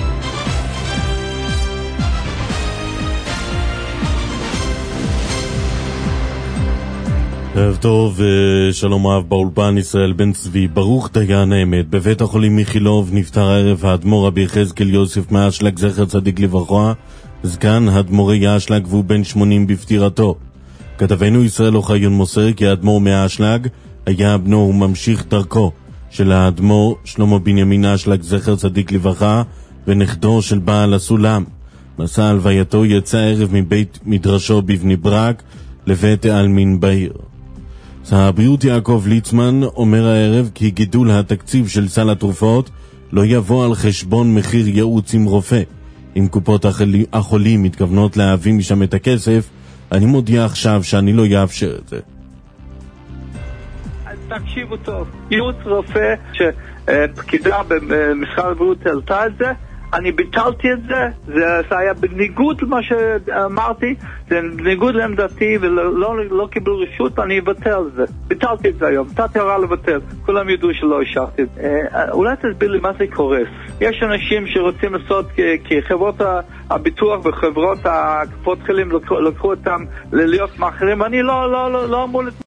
ערב טוב, שלום רב באולפן, ישראל בן צבי. ברוך דיין האמת. בבית החולים מיכילוב נפטר הערב האדמו"ר רבי יחזקאל יוסף מאשלג זכר צדיק לברכה, זקן האדמו"רי אשלג והוא בן שמונים בפטירתו. כתבנו ישראל אוחיון מוסר כי האדמו"ר מאשלג היה בנו וממשיך דרכו. של האדמו"ר שלמה בנימין אשלג זכר צדיק לברכה ונכדו של בעל הסולם. מסע הלווייתו יצא ערב מבית מדרשו בבני ברק לבית העלמין בעיר. שר הבריאות יעקב ליצמן אומר הערב כי גידול התקציב של סל התרופות לא יבוא על חשבון מחיר ייעוץ עם רופא. אם קופות החולים מתכוונות להביא משם את הכסף, אני מודיע עכשיו שאני לא יאפשר את זה. תקשיבו טוב, ייעוץ רופא שפקידה במשרד הבריאות העלתה את זה, אני ביטלתי את זה, זה היה בניגוד למה שאמרתי, זה בניגוד לעמדתי ולא לא, לא קיבלו רשות, אני אבטל את זה. ביטלתי את זה היום, נתתי הוראה לבטל, כולם ידעו שלא השארתי את זה. אה, אולי תסביר לי מה זה קורס. יש אנשים שרוצים לעשות, כי חברות הביטוח וחברות הקופות חולים לקחו אותם להיות מאחרים, ואני לא, לא, לא, לא אמור לתת.